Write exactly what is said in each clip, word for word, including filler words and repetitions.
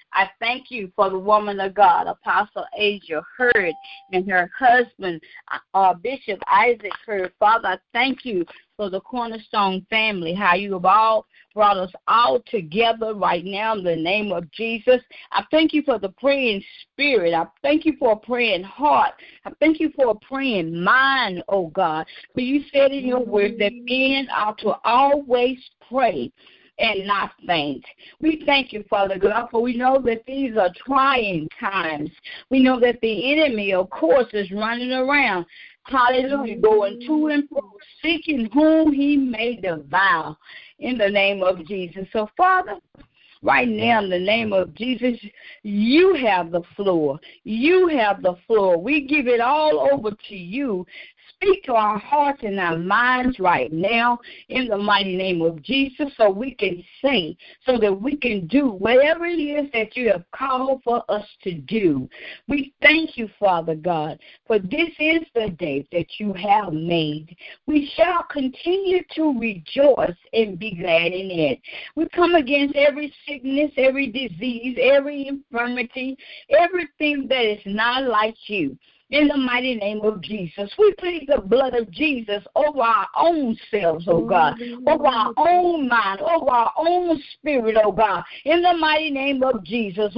I thank you for the woman of God, Apostle Asia Hurd, and her husband, uh, Bishop Isaac Hurd. Father, I thank you for the Cornerstone family, how you have all brought us all together right now in the name of Jesus. I thank you for the praying spirit. I thank you for a praying heart. I thank you for a praying mind, oh God. For you said in your word that men ought to always pray and not faint. We thank you, Father God, for we know that these are trying times. We know that the enemy, of course, is running around. Hallelujah, going to and fro, seeking whom he may devour in the name of Jesus. So, Father, right now, in the name of Jesus, you have the floor. You have the floor. We give it all over to you. Speak to our hearts and our minds right now in the mighty name of Jesus so we can say, so that we can do whatever it is that you have called for us to do. We thank you, Father God, for this is the day that you have made. We shall continue to rejoice and be glad in it. We come against every sickness, every disease, every infirmity, everything that is not like you. In the mighty name of Jesus, we plead the blood of Jesus over our own selves, oh God, over our own mind, over our own spirit, oh God. In the mighty name of Jesus,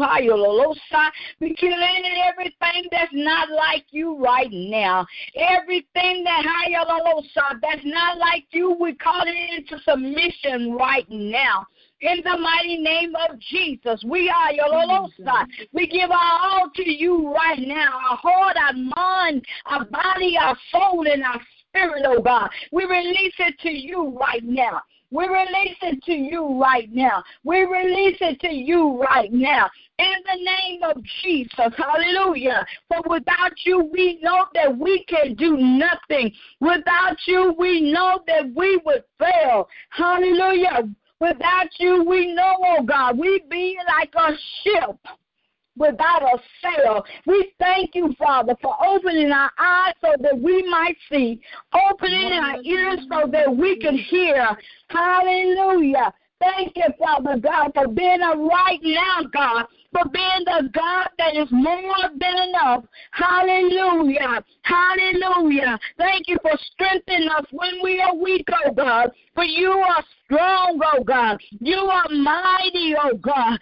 we kill in everything that's not like you right now. Everything that that's not like you, we call it into submission right now. In the mighty name of Jesus, we are your Lolosa. We give our all to you right now, our heart, our mind, our body, our soul, and our spirit, oh God. We release it to you right now. We release it to you right now. We release it to you right now. In the name of Jesus, hallelujah. For without you, we know that we can do nothing. Without you, we know that we would fail. Hallelujah. Without you, we know, oh God, we be like a ship without a sail. We thank you, Father, for opening our eyes so that we might see, opening our ears so that we can hear. Hallelujah. Thank you, Father God, for being a right now God, for being the God that is more than enough. Hallelujah. Hallelujah. Thank you for strengthening us when we are weak, oh God. For you are strong, oh God. You are mighty, oh God.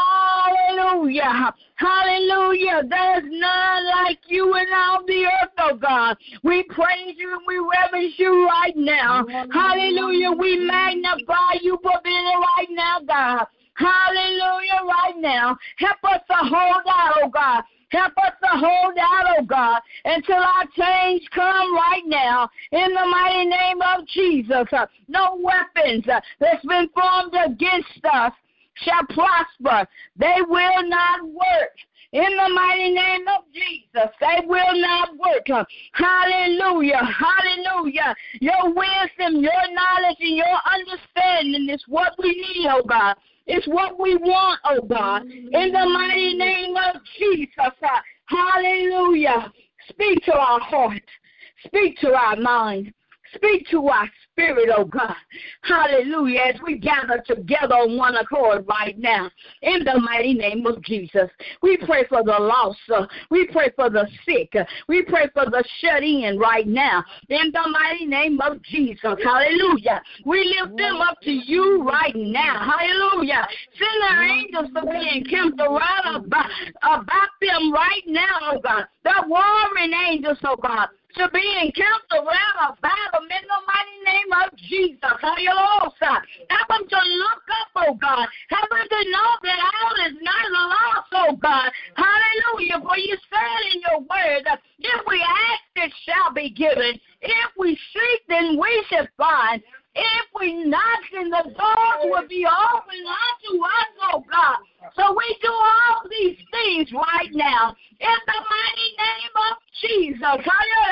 Hallelujah. Hallelujah. There is none like you in all the earth, oh God. We praise you and we reverence you right now. Hallelujah. We magnify you for being a right now, God. Hallelujah, right now. Help us to hold out, oh God. Help us to hold out, oh God, until our change come right now. In the mighty name of Jesus, uh, no weapons uh, that's been formed against us shall prosper. They will not work. In the mighty name of Jesus, they will not work. Uh, hallelujah, hallelujah. Your wisdom, your knowledge, and your understanding is what we need, oh God. It's what we want, oh God. In the mighty name of Jesus. Uh, hallelujah. Speak to our heart. Speak to our mind. Speak to our spirit, oh God. Hallelujah. As we gather together on one accord right now, in the mighty name of Jesus, we pray for the lost. Uh, we pray for the sick. Uh, we pray for the shut in right now, in the mighty name of Jesus. Hallelujah. We lift them up to you right now. Hallelujah. Send our angels to be encamped around about, about them right now, oh God. The warring angels, oh God, to be encamped around about them in the mighty name of Jesus. Hallelujah. Help them to look up, oh God. Help them to know that all is not lost, oh God. Hallelujah. For you said in your word, if we ask, it shall be given. If we seek, then we shall find. If we knock, then the doors will be open unto us, oh God. So we do all these things right now in the mighty name of Jesus.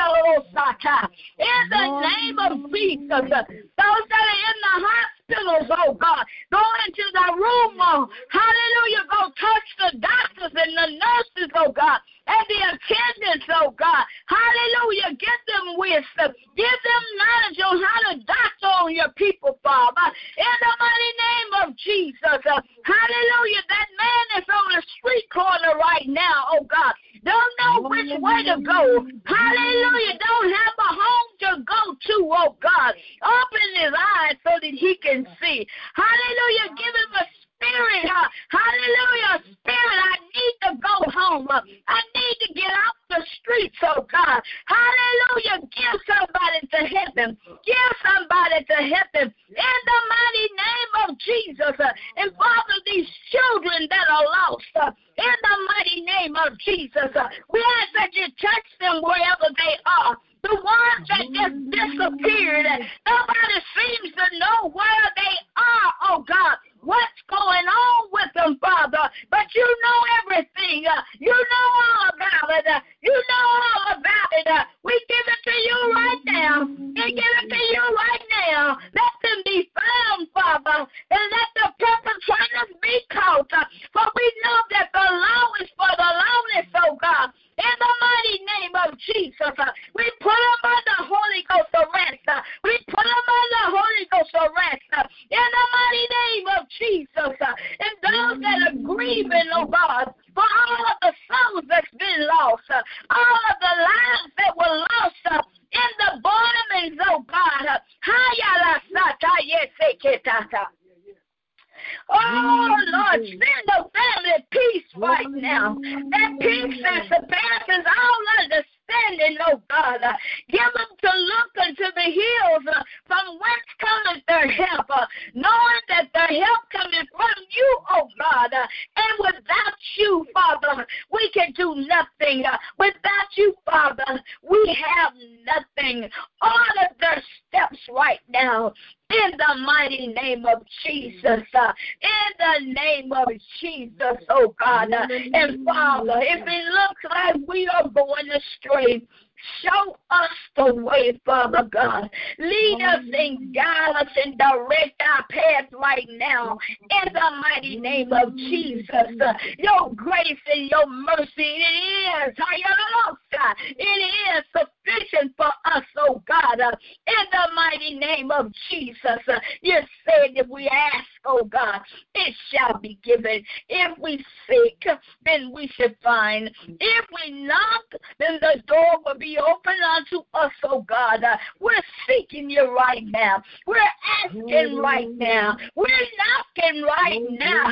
In the name of Jesus. Those that are in the hospitals, oh God, go into the room, oh, hallelujah, go touch the doctors and the nurses, oh God, and the attendants, oh God. Hallelujah. Give them wisdom. Give them knowledge on how to doctor on your people, Father. In the mighty name of Jesus. Uh, hallelujah. That man that's on the to go. Hallelujah. Don't have a home to go to, oh God. Open his eyes so that he can see. Hallelujah. Give him a spirit. Uh, hallelujah. Spirit, I need to go home. Uh, I need to get off the streets, oh God. Hallelujah. Give somebody to heaven. Give somebody to heaven. In the mighty name of Jesus. Uh, and Father, these children that are lost, uh, in the mighty name of Jesus, uh, we ask that you touch them wherever they are. The ones that just disappeared. Nobody seems to know where they are, oh God. What's going on with them, Father? But you know everything. Uh, you know all about it. Uh, you know all about it. Uh, we give it to you right now. We give it to you right now. Let them be found, Father, and let the perpetrators be caught. Uh, for we know that the law is for the lawless, oh God. In the mighty name of Jesus, uh, we put them under Holy Ghost arrest. Uh, we put them under Holy Ghost arrest. Uh, in the mighty name of Jesus. Uh, and those that are grieving, oh God, for all of the souls that's been lost, uh, all of the lives that were lost uh, in the bombings, oh God. Uh, Oh, Lord, send the family peace right now. That peace that surpasses all understanding, oh God. Uh, give them to look unto the hills uh, from whence cometh their help, uh, knowing that their help cometh from you, oh God. Uh, and without you, Father, we can do nothing. Uh, without you, Father, we have nothing. Order their steps right now. In the mighty name of Jesus, uh, in the name of Jesus, oh God, uh, and Father, if it looks like we are going astray, show us the way, Father God. Lead us and guide us and direct our path right now. In the mighty name of Jesus. Uh, your grace and your mercy, it is, it is sufficient for us, oh God. Uh, in the mighty name of Jesus. Uh, you said if we ask, oh God, it shall be given. If we seek, then we should find. If we knock, then the door will be open unto us, oh God. Uh, we're seeking you right now. We're asking right now. We're knocking right now.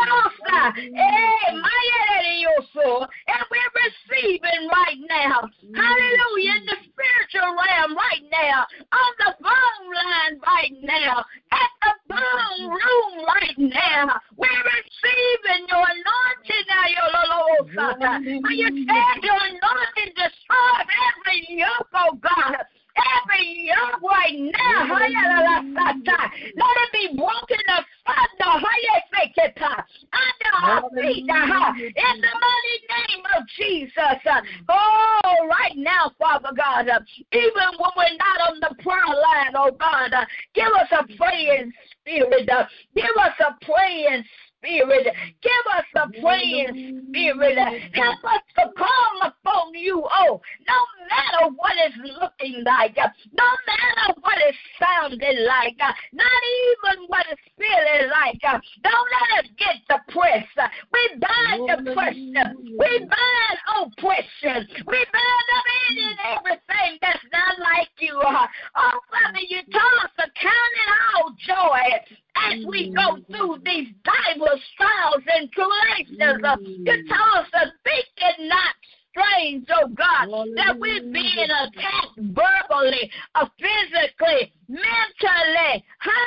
And we're receiving right now. Hallelujah. In the spiritual realm right now. On the phone line right now. At the phone room right now. We're receiving your anointing now. For you said your anointing destroys every yoke, oh God. Every yoke right now. Let it be broken asunder. Under our feet. In the mighty name of Jesus. Oh, right now, Father God. Even when we're not on the prayer line, oh God. Give us a praying spirit. Give us a praying spirit. Give us a praying spirit. Help us to call upon you. Oh, no matter what it's looking like, no matter what it's sounding like, not even what it's feeling like. Don't let us get depressed. We bind depression. We bind oppression. We bind up any and everything that's not like you. Oh, Father, you told us to count it all joy as we go through these diverse trials and tribulations. Uh, you tell us to think it not strange, oh God, that we're being attacked verbally, uh, physically, mentally.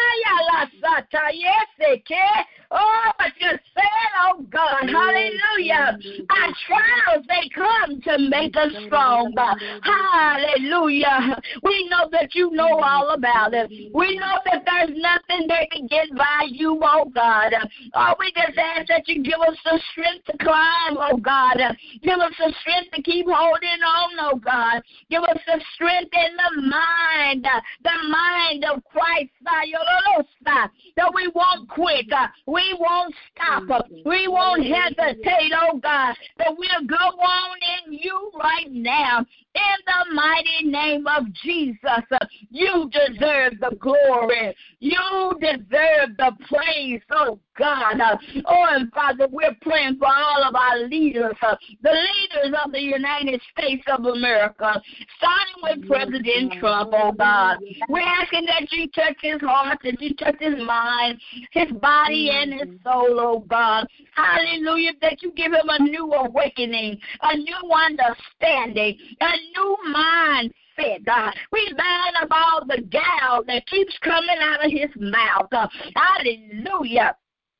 Oh, but you said, oh God, hallelujah. Our trials, they come to make us strong. Hallelujah. We know that you know all about it. We know that there's nothing that can get by you, oh God. Oh, we just ask that you give us the strength to climb, oh God. Give us the strength to keep holding on, oh God. Give us the strength in the mind, the mind of Christ, that we won't quit, we won't stop, we won't hesitate, oh God, that we'll go on in you right now. In the mighty name of Jesus, you deserve the glory. You deserve the praise, oh God. Oh, and Father, we're praying for all of our leaders, the leaders of the United States of America, starting with President Trump, oh God. We're asking that you touch his heart, that you touch his mind, his body, and his soul, oh God. Hallelujah, that you give him a new awakening, a new understanding, a new mindset, God. We bind up all the gall that keeps coming out of his mouth. Uh, hallelujah.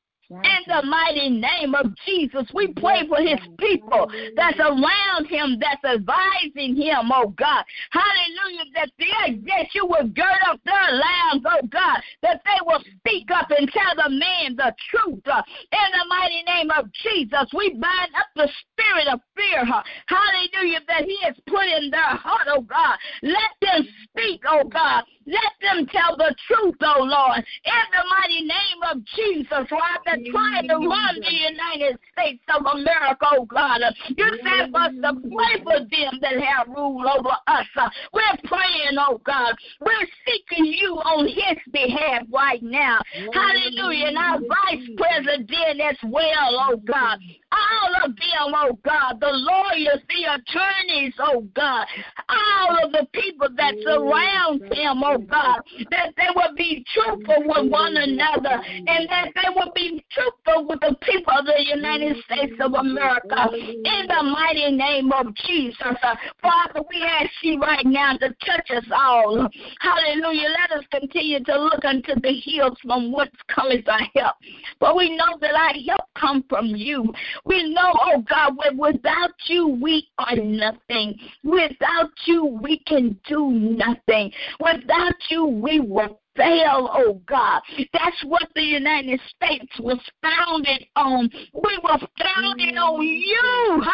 In the mighty name of Jesus, we pray for his people that's around him, that's advising him, oh God. Hallelujah, that, they, that you will gird up their loins, oh God, that they will speak up and tell the man the truth. Uh, in the mighty name of Jesus, we bind up the spirit of fear, uh, hallelujah, that he has put in their heart, oh God. Let them speak, oh God. Let them tell the truth, oh Lord. In the mighty name of Jesus, while they're trying to run the United States of America, oh God. You said for us to pray for them that have rule over us. We're praying, oh God. We're seeking you on his behalf right now. Hallelujah. And our vice president as well, oh God. All of them, oh God, the lawyers, the attorneys, oh God, all of the people that surround him, oh God, that they will be truthful with one another and that they will be truthful with the people of the United States of America. In the mighty name of Jesus, uh, Father, we ask you right now to touch us all. Hallelujah. Let us continue to look unto the hills from whence cometh our help. But we know that our help comes from you. We know, oh God, that without you, we are nothing. Without you, we can do nothing. Without you, we will fail, oh God. That's what the United States was founded on. We were founded on you.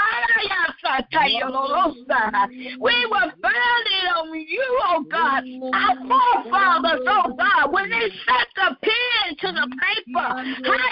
We were founded on you, oh God. Our forefathers, oh God, when they set the pen to the paper,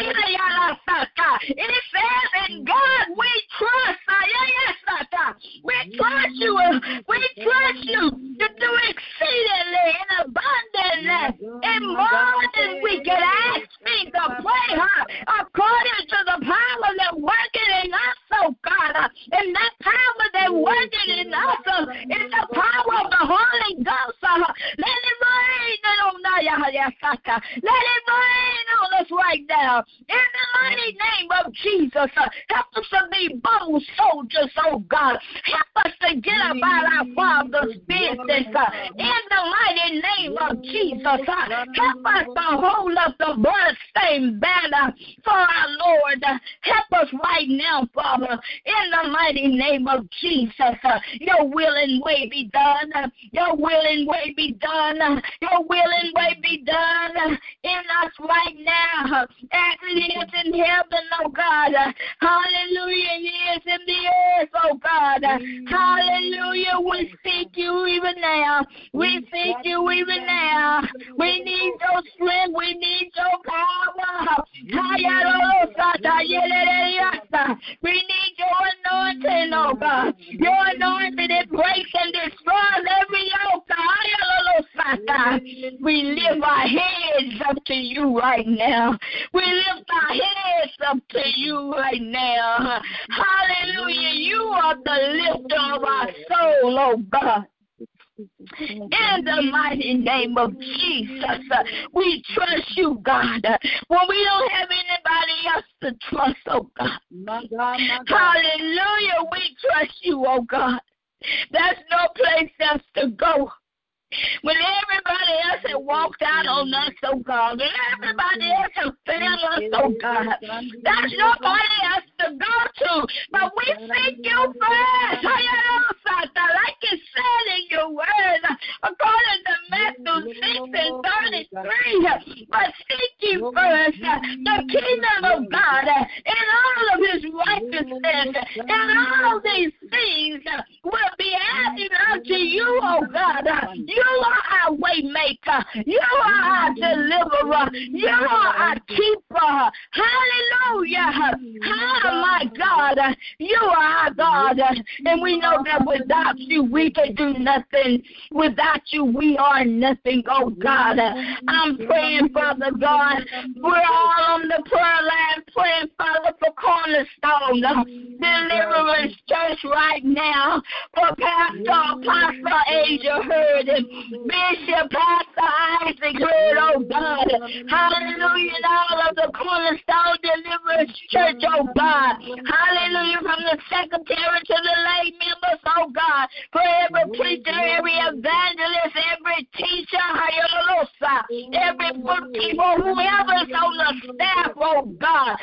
it says, in God we trust. We trust you. We trust you to do exceedingly and abundantly and more than we can ask, think, or pray, huh? According to the power that working in us, oh God. And that power that working in us uh, is the power of the Holy Ghost. Uh, let it rain on us. Let it rain on us right now. In the mighty name of Jesus, uh, help us to be bold soldiers, oh God. Help us to get about our Father's business. Uh, in the mighty name of Jesus, uh, help us to hold up the bloodstained banner for our Lord. Uh, help us right now, Father, in the mighty name of Jesus. Uh, your will and way be done. Uh, your will and way be done. Uh, your will and way be done uh, in us right now. Uh, as it is in heaven, oh God. Uh, hallelujah, it is in the earth, oh God. Uh, hallelujah, we seek you even now. We seek you even now. We need your strength. We need your power. We need your anointing, oh God. Your anointing that breaks and destroys every yoke. We lift our heads up to you right now. We lift our heads up to you right now. Hallelujah. You are the lifter of our soul, oh God. In the mighty name of Jesus, uh, we trust you, God. Uh, when we don't have anybody else to trust, oh God. My God, my God. Hallelujah, we trust you, oh God. There's no place else to go. When everybody else had walked out on us, oh God, and everybody else had failed us, oh God, there's nobody else to go to, but we seek you first. Like it said in your word, according to Matthew six and thirty-three, but seek you first the kingdom of God and all of his righteousness, and all these things will be added unto you, oh God. You are our way maker. You are our deliverer. You are our keeper. Hallelujah. Oh, my God. God. You are our God. And we know that without you, we can do nothing. Without you, we are nothing, oh God. I'm praying, Father God. We're all on the prayer line praying, Father, for Cornerstone Deliverance Church right now. For Pastor Apostle Asia Heard and Bishop Pastor Isaac Heard, oh God. Hallelujah. And all of the Cornerstone Deliverance Church, oh God. Hallelujah. From the secretary to the lay members, oh God. For every preacher, every evangelist, every teacher, every bookkeeper, whoever's on the staff, oh God.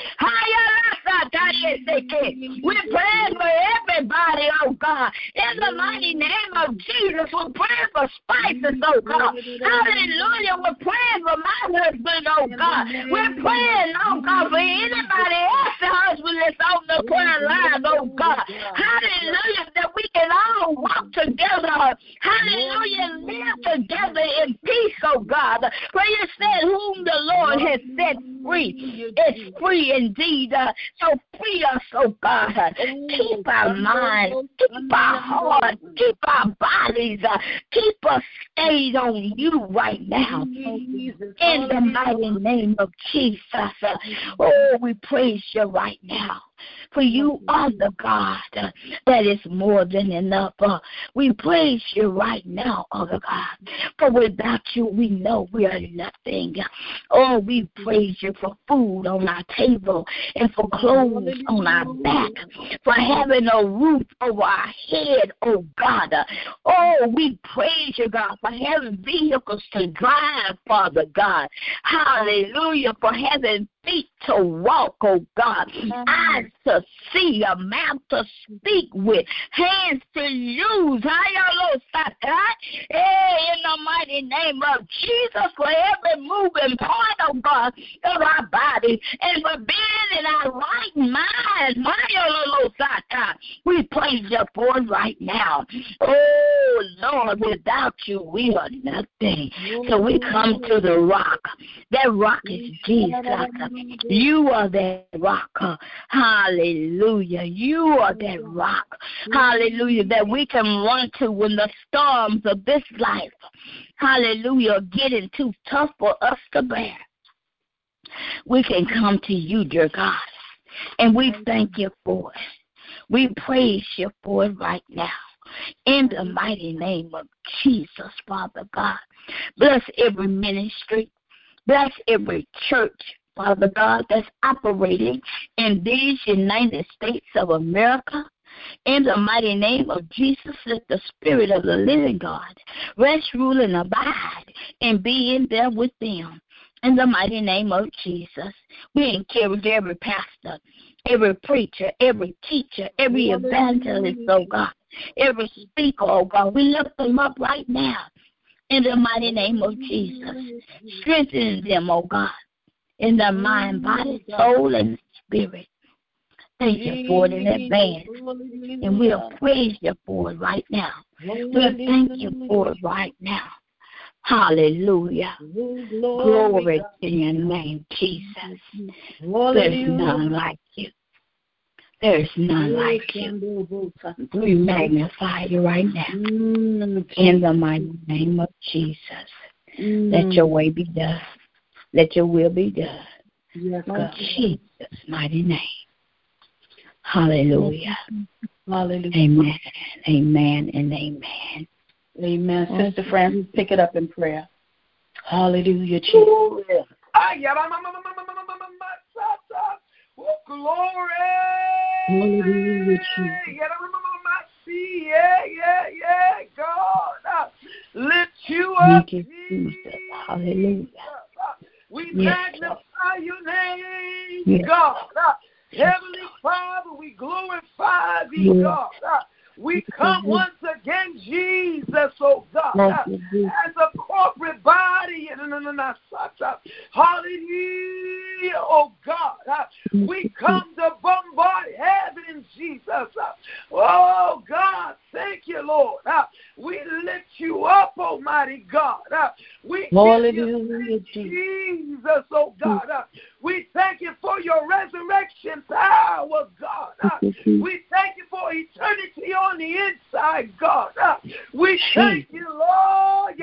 We're praying for everybody, oh God. In the mighty name of Jesus, we're praying for spices, oh God. Hallelujah. We're praying for my husband, oh God. We're praying, oh God, for anybody else's husband that's on the prayer line, oh God. Hallelujah. That we can all walk together. Hallelujah. Live together in peace, oh God. For you said, whom the Lord has set free is free indeed. Uh, so free us, oh God. Keep our minds, keep our hearts, keep our bodies, uh, keep us stayed on you right now. In the mighty name of Jesus. Uh, oh, we praise you right now. For you are the God uh, that is more than enough. Uh, we praise you right now, oh God. For without you, we know we are nothing. Oh, we praise you for food on our table and for clothes on our back, for having a roof over our head, oh God. Oh, we praise you, God, for having vehicles to drive, Father God. Hallelujah, for having feet to walk, oh God, eyes to see, a mouth to speak with, hands to use. Hey, in the mighty name of Jesus, for every moving part, oh God, of our body, and for being in our right mind, we praise you for it right now. Oh Lord, without you, we are nothing. So we come to the rock. That rock is Jesus. You are that rock. Hallelujah. You are that rock. Hallelujah. That we can run to when the storms of this life, hallelujah, are getting too tough for us to bear. We can come to you, dear God. And we thank you for it. We praise you for it right now. In the mighty name of Jesus, Father God. Bless every ministry. Bless every church, Father God, that's operating in these United States of America. In the mighty name of Jesus, let the Spirit of the living God rest, rule, and abide, and be in there with them. In the mighty name of Jesus, we encourage every pastor, every preacher, every teacher, every evangelist, oh God, every speaker, oh God. We lift them up right now. In the mighty name of Jesus, strengthen them, oh God, in their mind, body, soul, and spirit. Thank you for it in advance, and we'll praise you for it right now. We'll thank you for it right now. Hallelujah. Glory to your name, Jesus. There's none like you. There's none like you. We magnify you right now. In the mighty name of Jesus. Let your way be done. Let your will be done. In Jesus' mighty name. Hallelujah. Hallelujah. Amen. Amen and amen. Amen. Sister Francis, pick it up in prayer. Hallelujah, Jesus. Glory. Hallelujah, Jesus. Yeah, yeah, yeah, God. Lift you up, you, Jesus. Hallelujah. We Yes, magnify your name, yes. God. Heavenly Father, we glorify thee, Yes. God. We come once again, Jesus, oh God, Thank you, as a corporate body. Hallelujah, oh God. We come to bombard heaven, Jesus. Oh God, thank you, Lord. We lift you up, Almighty God. We give you thanks, Jesus, oh God. We thank you for your resurrection power, God. Uh, we thank you for eternity on the inside, God. Uh, we thank you, Lord.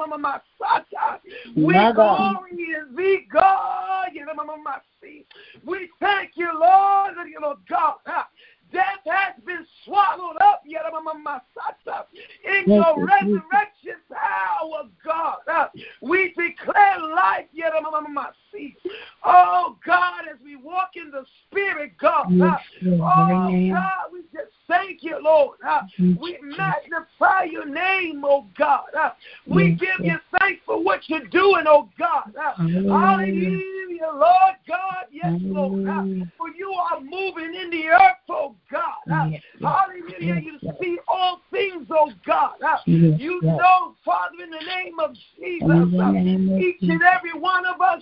We glory in thee, God. We thank you, Lord, God. Uh, Death has been swallowed up in your resurrection power, God. Uh, we declare life. Oh, God, as we walk in the Spirit, God. Uh, oh, God, we just thank you, Lord. Uh, we magnify your name, oh, God. Uh, we give you thanks for what you're doing, oh, God. Uh, hallelujah, Lord God. Yes, Lord. Uh, for you are moving in the earth, oh, God. Uh, hallelujah. You see all things, oh, God. Uh, you know, Father, in the name of Jesus, uh, each and every one of us.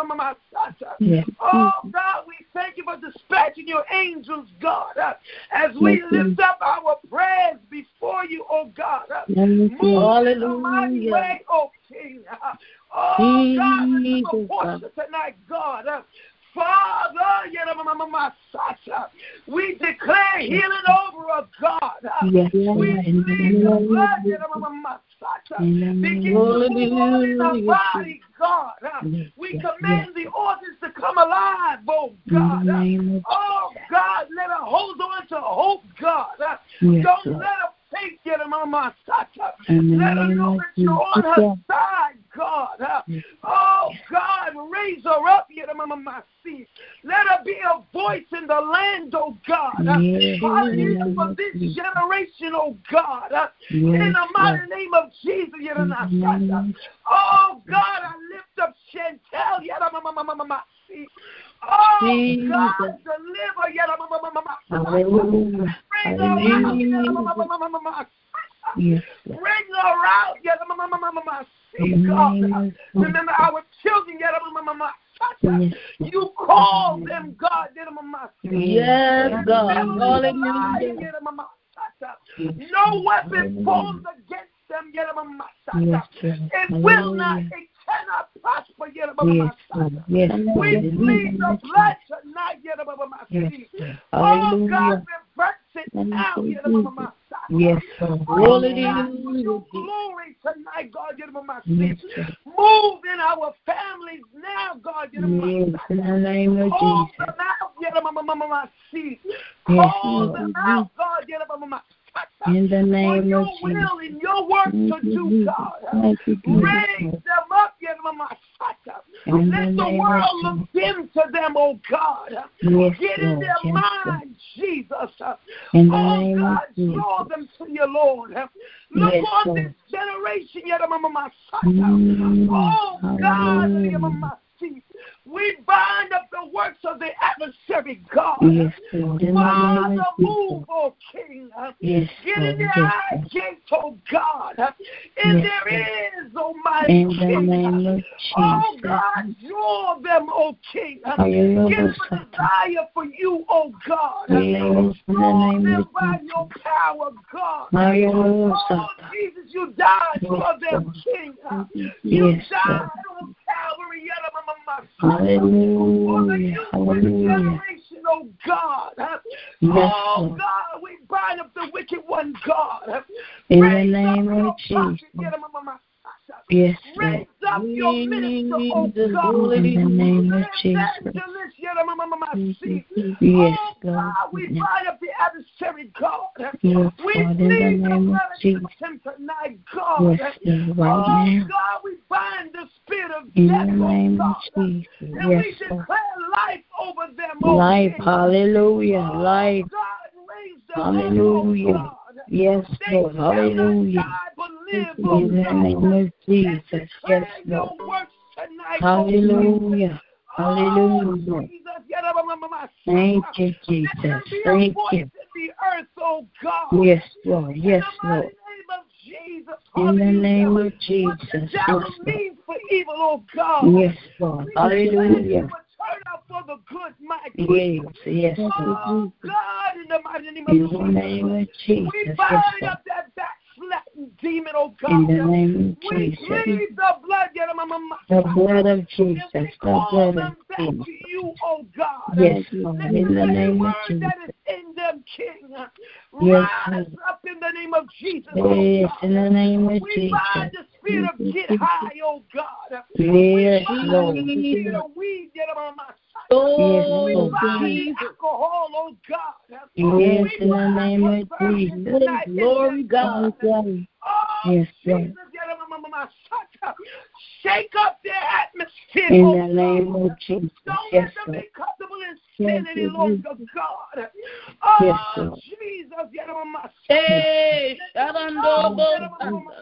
Oh, God, we thank you for dispatching your angels, God, uh, as we lift up our prayers before you, oh, God. Uh, move in a mighty way, oh, King. Uh, oh, God, this is a portion tonight, God. Uh, Father, we declare healing over us, God. Yes, we plead the blood, begin to move in our body, God. We command the organs to come alive, oh God. Oh God, let her hold on to hope, God. Don't let her faith get him on my side. Let her know that you're on her side, God. Oh God, raise her up, get him on my seat. Let her be a voice in the land, oh God. Hallelujah for this generation, oh God. In the mighty name of Jesus, oh God, I lift up Chantel, yet I'm my seat. Oh, Jesus. God, deliver. Hallelujah. Bring her out. Yes. Bring her out. God. Remember our children. Yes. You call them, God. Yes, God. Hallelujah. No weapon formed against them. Yes. It will not. It cannot prosper. Yes. Yes. We plead the blood tonight. Oh God, reverse it now. Yes. Hallelujah. Glory tonight, God. Move in our families now, God. Yes, in the name of Call Jesus. them out. Call them out, God. In the name for your of will Jesus. and your work to do, God. Raise them up. In Let the the name world of look dim to them, oh God. Yes, Get in Lord. their Yes, mind, Jesus. In the Oh name God, of Jesus. draw them to you, Lord. Look Yes, on Lord. this generation. Mm, Oh God, hallelujah. we bind up the works of the adversary, God. Yes, Lord. In the Father, name of move, Jesus. oh King. Yes, Get in Lord. their Yes, eye Lord. gates, oh God. In Yes, their Lord. ears, almighty In the King. name of Oh Jesus. God, draw them, oh King. Hallelujah. Give them a desire for you, oh God. Yes, in the Draw name them of by Jesus. your power, God. Hallelujah. Oh Jesus, you died Yes, for them, Lord. King. You Yes, died Lord. on Calvary. For the Hallelujah. youth Hallelujah. generation, oh God. Yes, Oh Lord. God, we bind up the wicked one, God. In the Raise name up of your prophet, Jesus. Yes, Lord. raise up your minister, oh God. In the name of Your Jesus. evangelist, Yes, oh Lord. God, we bind up the adversary, God. Yes, We Lord. In the plead the name of blood Jesus. against him tonight, God. Yes, Lord. Right Oh now. God, we bind the spirit of In death, the oh name of God. Jesus. And Yes, we Lord. declare life over them, oh Life. King. Hallelujah. Oh, Life. God, raise them Hallelujah. up, oh God. Yes, They Lord. shall not Hallelujah. die but live, In oh the name God. of Jesus. And Yes, declare your Lord. works tonight, Hallelujah. oh Hallelujah. Jesus. Thank you, Let Jesus. them be a Thank voice you. in the earth, oh God. Yes, Lord. Yes, In the mighty Lord. name of Jesus. In the Hallelujah. name of What the Jesus. Yes, devil Lord. means for evil, oh God. Yes, Lord. We declare it Hallelujah. will turn out for the good, my Yes, King. yes, Lord. Oh God, in the mighty name of In the Jesus. name of Jesus. We Yes, bind Lord. up that backsliding demon, oh God. In the name of We Jesus. plead the blood, get them, The blood of Jesus. and we The call blood them of back Jesus. to you, oh God. Yes, Lord. Let In the every name of word Jesus. that is in them, King. Yes, Rise up in the name of Jesus. Yes, in the name of We Jesus. bind the spirit of get high, oh God. Yes, We Lord. bind the spirit of weed, get them on my side. Oh, We Lord. bind alcohol, oh God. Yes, in the bind name of perversion Jesus. tonight in Glory, this God. God. Oh, Yes, Jesus, Lord. get them on my side. Shake up their atmosphere, In oh the name God. of Jesus. Don't Yes, let them Lord. be comfortable in Yes, sin any yes, longer, God. Yes, Oh, Lord. Jesus, get them on my side. Hey, Oh, Shadandobo.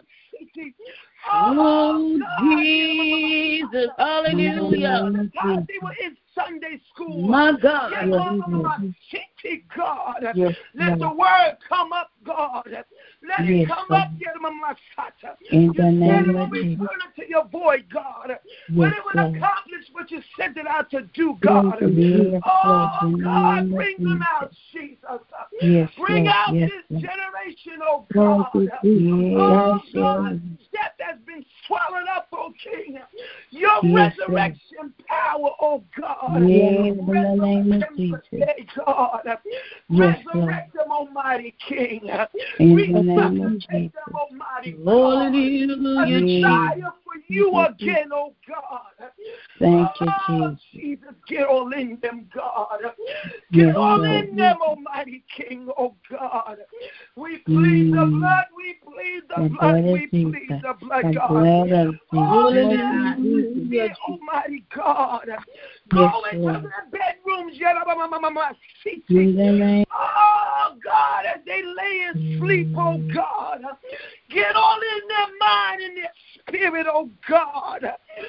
Oh, Oh, Jesus. Hallelujah. God, they were in Sunday school. My God. Yes, Yes, God. yes, Let the word come up, God. Let it yes, come Lord. up, get them on my side. In the You name said it of will Jesus. return to your void, God. When Yes, it will Lord. accomplish what you sent it out to do, God. Yes, Oh, Lord. In the God, name of bring them Jesus. out, Jesus. Yes, Bring Lord. out Yes, this Lord. generation, oh God. Oh, Yes, God, Lord. death has been swallowed up, oh King. Your Yes, resurrection power, oh God. Yes, in the name of Resurrect them Jesus. today, God. Yes, Resurrect them, Almighty King. In We the name of resuscitate Jesus. them, Almighty God. Hallelujah, A Jesus. desire for you again, oh God. Thank you, Oh, Jesus. Jesus, get all in them, God. Get Yes, all Lord. in them, Almighty King, oh God. We plead the Mm. blood, we plead the The blood, blood we of plead Jesus. the blood, The God. blood of Oh, Jesus. yeah, Almighty God. Go Yes, into Lord. their bedrooms, yeah, ma- ma- ma- ma- ma- see, In the name. oh, God, as they lay in sleep, oh, God. Get all in their mind and their spirit, oh, God.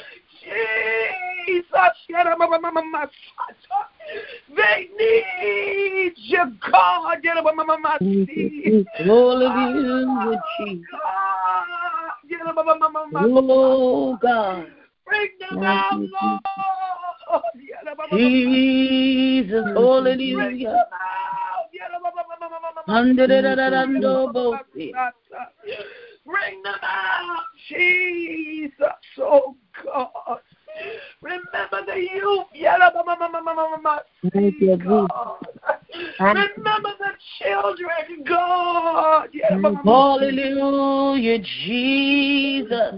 Jesus, yeah, ma- ma- ma- ma- ma- they need you, God. Yeah, ma- ma- ma- ma- see. Hallelujah, Jesus. God. Yeah, ma- ma- ma- ma- ma- Oh, God. Bring them out, Lord. Yeah, ma- ma- ma- ma- Jesus, Bring hallelujah. them out. Yeah, ma- ma- ma- ma- ma- ma- ma- Under Bring them out, Jesus, oh God. Remember the youth, yeah, ma- ma- ma- ma- ma- ma- ma- Thank you, God. Remember the children, God. Yeah, ma- ma- ma- Hallelujah, Jesus.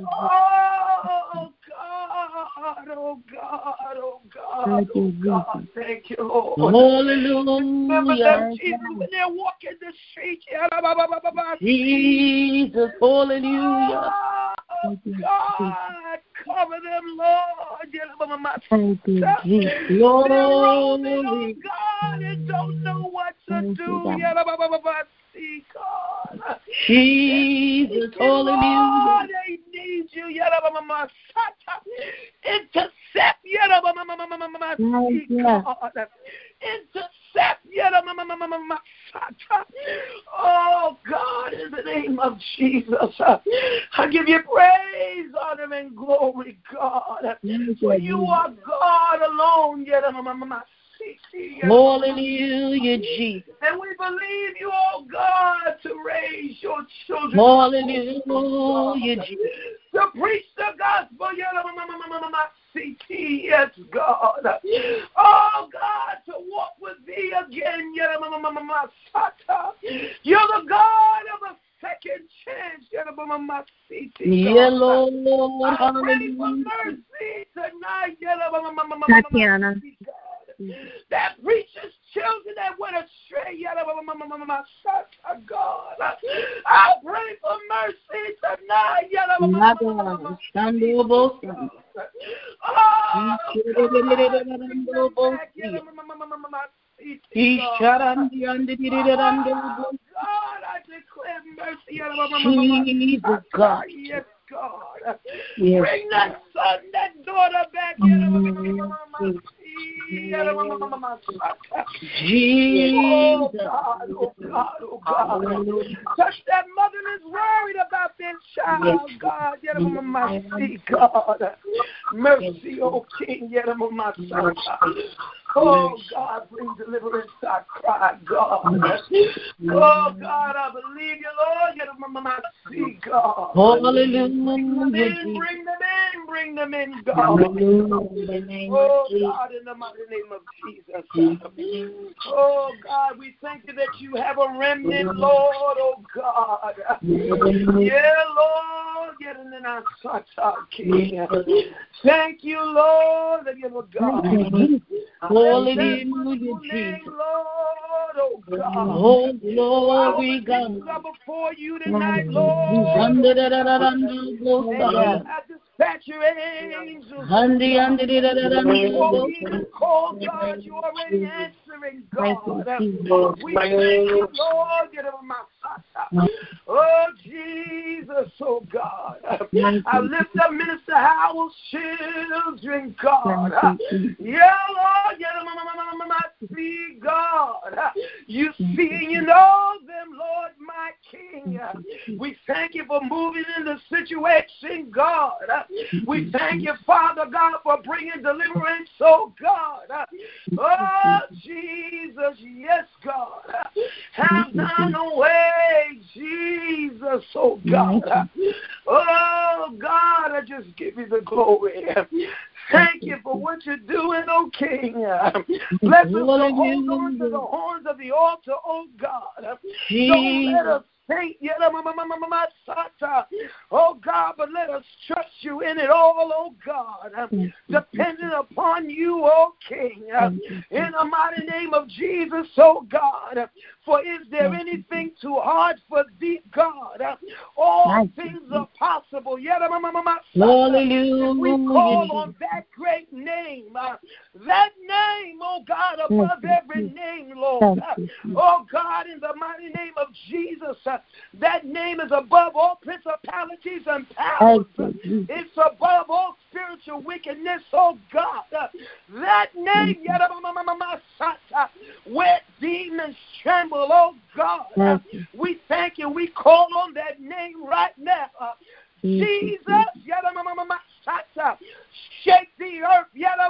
Oh God, oh God, oh God, oh God, thank you, Lord. Remember them, Hallelujah. Jesus, when they're walking the street. Yeah, ma- ma- ma- ma- ma- ma- Jesus, hallelujah. Oh, God, cover them, Lord. Yeah, ma- ma- ma- Thank you, Jesus. They're roaming, oh Glory. God, and don't know what to Thank you, do. God. Yeah, ma- ma- ma- ma- ma- see, God. Jesus, Lord, hallelujah. they need you. Yeah, ma- ma- ma- ma- sata. Intercept. Yeah, ma- ma- ma- ma- ma- ma- ma- see, Thank you. God. Intercept. Yeah, ma- ma- ma- ma- ma- ma- sata. Oh, God, in the name of Jesus, I give you praise, honor, and glory, God. For you are God alone. Yeah, ma- ma- ma- ma- see, see, yeah, ma- ma- ma- Hallelujah, Jesus. and we believe you, oh God, to raise your children. Hallelujah, Jesus. To preach the gospel. Yes, God. Oh, God, to walk with thee again. You're the God of a second chance. Yeah, Lord. I pray for Hallelujah. mercy tonight. Tatiana. That preaches children that went astray. God, I pray for mercy tonight. My God. Stand over. Oh, God. He shut on the under the God, I declare mercy. Jesus, God. Yes, God. Yes. Bring that son, that daughter back. Jesus. Oh God, oh God, oh God. Touch that mother that's worried about their child, God. Mercy, God. Mercy, oh King. Oh God, bring deliverance, I cry, God. Oh God, I believe you, Lord. Mercy, God. Hallelujah. Bring them in, bring them in, bring them in, God. Oh, God, in the mighty name of Jesus. Oh, God, we thank you that you have a remnant, Lord, oh, God. Yeah, Lord, get in our King. Thank you, Lord, that you're God. Hallelujah, name, Lord, oh, God. Oh, glory, God. Before you tonight, Lord. I dispatch your angels. Before we even call, God, you already answering, God. We thank you, Lord. Oh, Jesus, oh, God. I lift up Minister Howell's children, God. Yeah, Lord. See, God. You see and you know them, Lord, my King. We thank you for moving in the situation, God. We thank you, Father God, for bringing deliverance, oh God. Oh, Jesus, yes, God. Have thine own way, Jesus, oh God. Oh, God, I just give you the glory. Thank you for what you're doing, oh King. Bless us to hold on to the horns of the altar, oh God. Don't let us faint yet, oh God, but let us trust you in it all, oh God. Depending upon you, oh King. In the mighty name of Jesus, oh God. For is there anything too hard for thee, God? All things are possible. Hallelujah. We call on that great name. That name, oh God, above every name, Lord. Oh God, in the mighty name of Jesus, that name is above all principalities and powers. It's above all spiritual wickedness, oh God. That name, where demons tremble, oh God. We thank you. We call on that name right now. Jesus, shake the earth.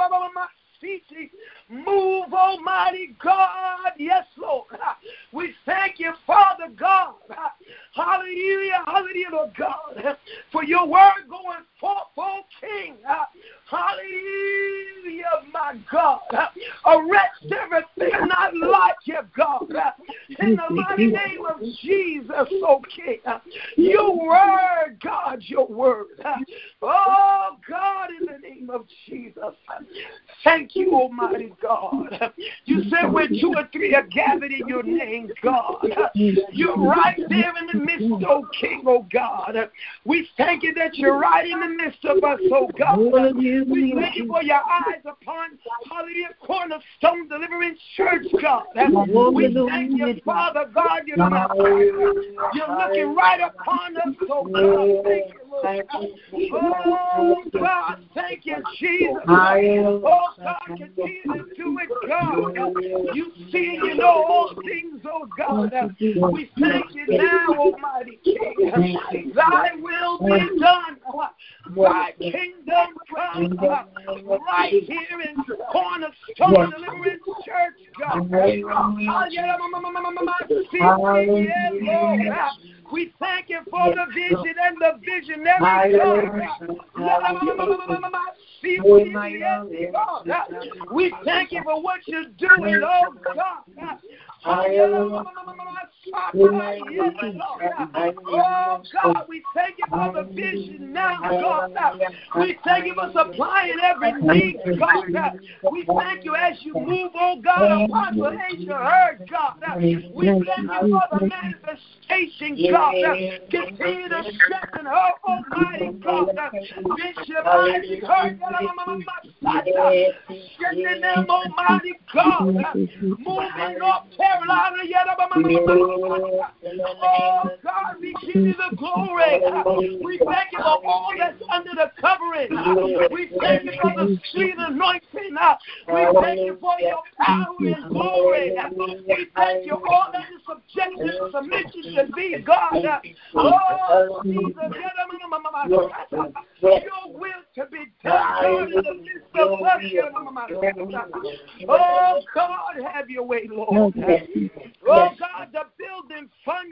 Move, Almighty God. Yes, Lord. We thank you, Father God. Hallelujah, hallelujah, Lord God, for your word going forth, oh King. Hallelujah, my God. Arrest everything not like you, God. In the mighty name of Jesus, oh King. Your word, God, your word. Oh, God, in the name of Jesus. Thank you, Almighty God. You said where two or three are gathered in your name, God. You're right there in the midst, oh King, oh God. We thank you that you're right in the midst of us, oh God. We thank you for your eyes upon, hallelujah, Cornerstone Deliverance Church, God. We thank you, Father God, you're, you're looking right upon us, oh God. Thank you, Lord. Oh God, thank you, Jesus. Oh God, continue to do it, God. You see and you know all things, oh God. We thank you now, Almighty King. Thy will be done. Thy kingdom come right here in Cornerstone Deliverance Church, God. We thank you for the vision and the visionary, God. We thank you for what you're doing, oh God. Oh God, we thank you for the vision now, God. We thank you for supplying every need, God. We thank you as you move, oh God, Apostle Asia Heard, God. We thank you for the manifestation, God. Continue to strengthen her, Almighty God. Bishop Isaac Heard, strengthen them, Almighty God. Moving North Carolina, oh God, we give you the glory. We thank you for all that's under the covering. We thank you for the sweet anointing. We thank you for your power and glory. We thank you all that is subjection and submission to thee, God. Oh, Jesus, your will to be done, God, in the midst of us. Oh, God, have your way, Lord. Oh, God, the building fund.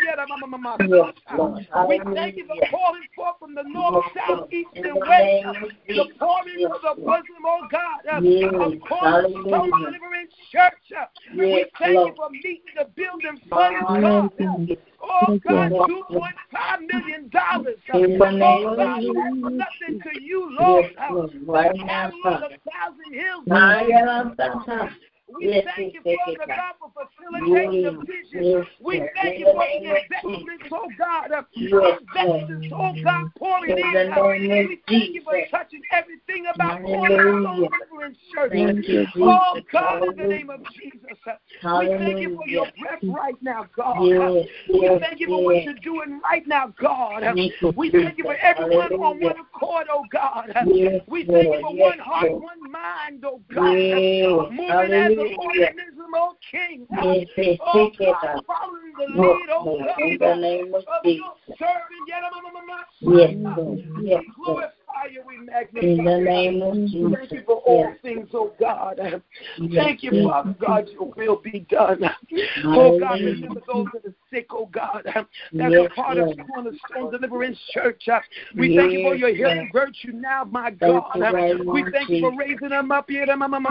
We thank you for calling forth from the north, south, east, and west. The pouring of the bosom, oh God, of Cornerstone Deliverance Church. We thank you for meeting the building fund, God. Oh, God, two point five million dollars. Oh, God, that's nothing to you, Lord. The cattle on a thousand hills. We thank you, Father God, for facilitating the vision. We thank you for the investments, oh God, investments, oh God, pouring in. We thank you for touching everything about Cornerstone Deliverance Church. Oh God, in the name of Jesus, we thank you for your breath right now, God. We thank you for what you're doing right now, God. We thank you for everyone on one accord, oh God. We thank you for one heart, one mind, oh God. Moving as an organism, oh King. Oh God, following the lead, oh God, of your servant. Yes, we glorify you, we magnify you. In the name of Jesus. Thank you for all things, oh God. Thank you, Father God, your will be done. Oh God, remember those that are sick, oh God. That's a part of Cornerstone Deliverance Church. We thank you for your healing virtue now, my God. We thank you for raising them up here.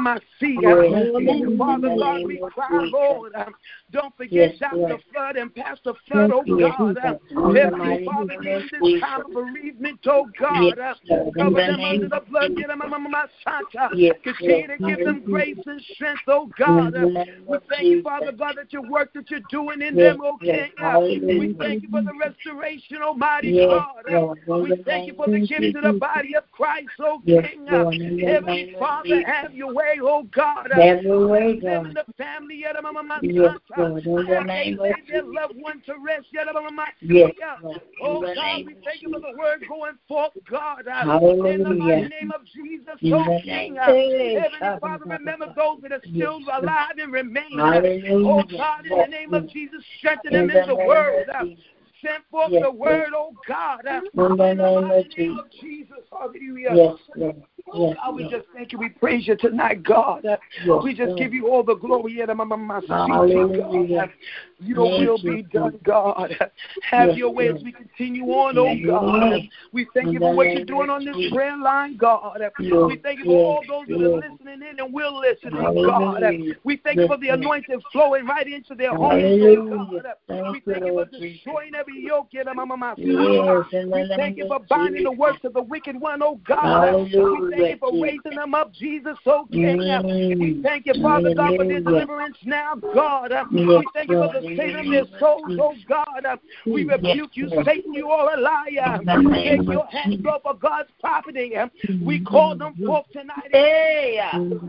Father God, we cry, Lord, don't forget Doctor Flood and Pastor Flood, oh God. Heavenly Father, in this time of bereavement, oh God, cover them under the blood. Continue to give them grace and strength, oh God. We thank you, Father God, that your work that you're doing in them, oh King. We thank you for the restoration, Almighty God. We thank you for the gift to the body of Christ, oh King. Heavenly Father, have your way, oh God. Have your way, them in the family, yes, Lord, in the name of their loved one to rest, yes, oh God, we thank you for the word going forth, God, in the mighty name of Jesus, oh King. Heavenly Father, remember those that are still alive and remain, oh God, in the name of Jesus, strengthen them in the word. Send forth yes, the word, oh God, in the name of Jesus. Hallelujah. Yes, yes. Oh God, we just thank you. We praise you tonight, God. Yes, we just yes. give you all the glory. God. Your will be done, God. Have yes, your way as we continue on, oh God. We thank you for what you're doing on this prayer line, God. We thank you for all those that are listening in and will listen in, God. We thank you for the anointing flowing right into their homes, oh God. We thank you for destroying every yoke. We thank you for binding the works of the wicked one, oh God. We thank you for raising them up, Jesus, oh King. We thank you, Father God, for their deliverance now, God. We thank you for the saving of their souls, oh God. We rebuke you, Satan, you are a liar. Take your hands off of God's property. We call them forth tonight. Hey.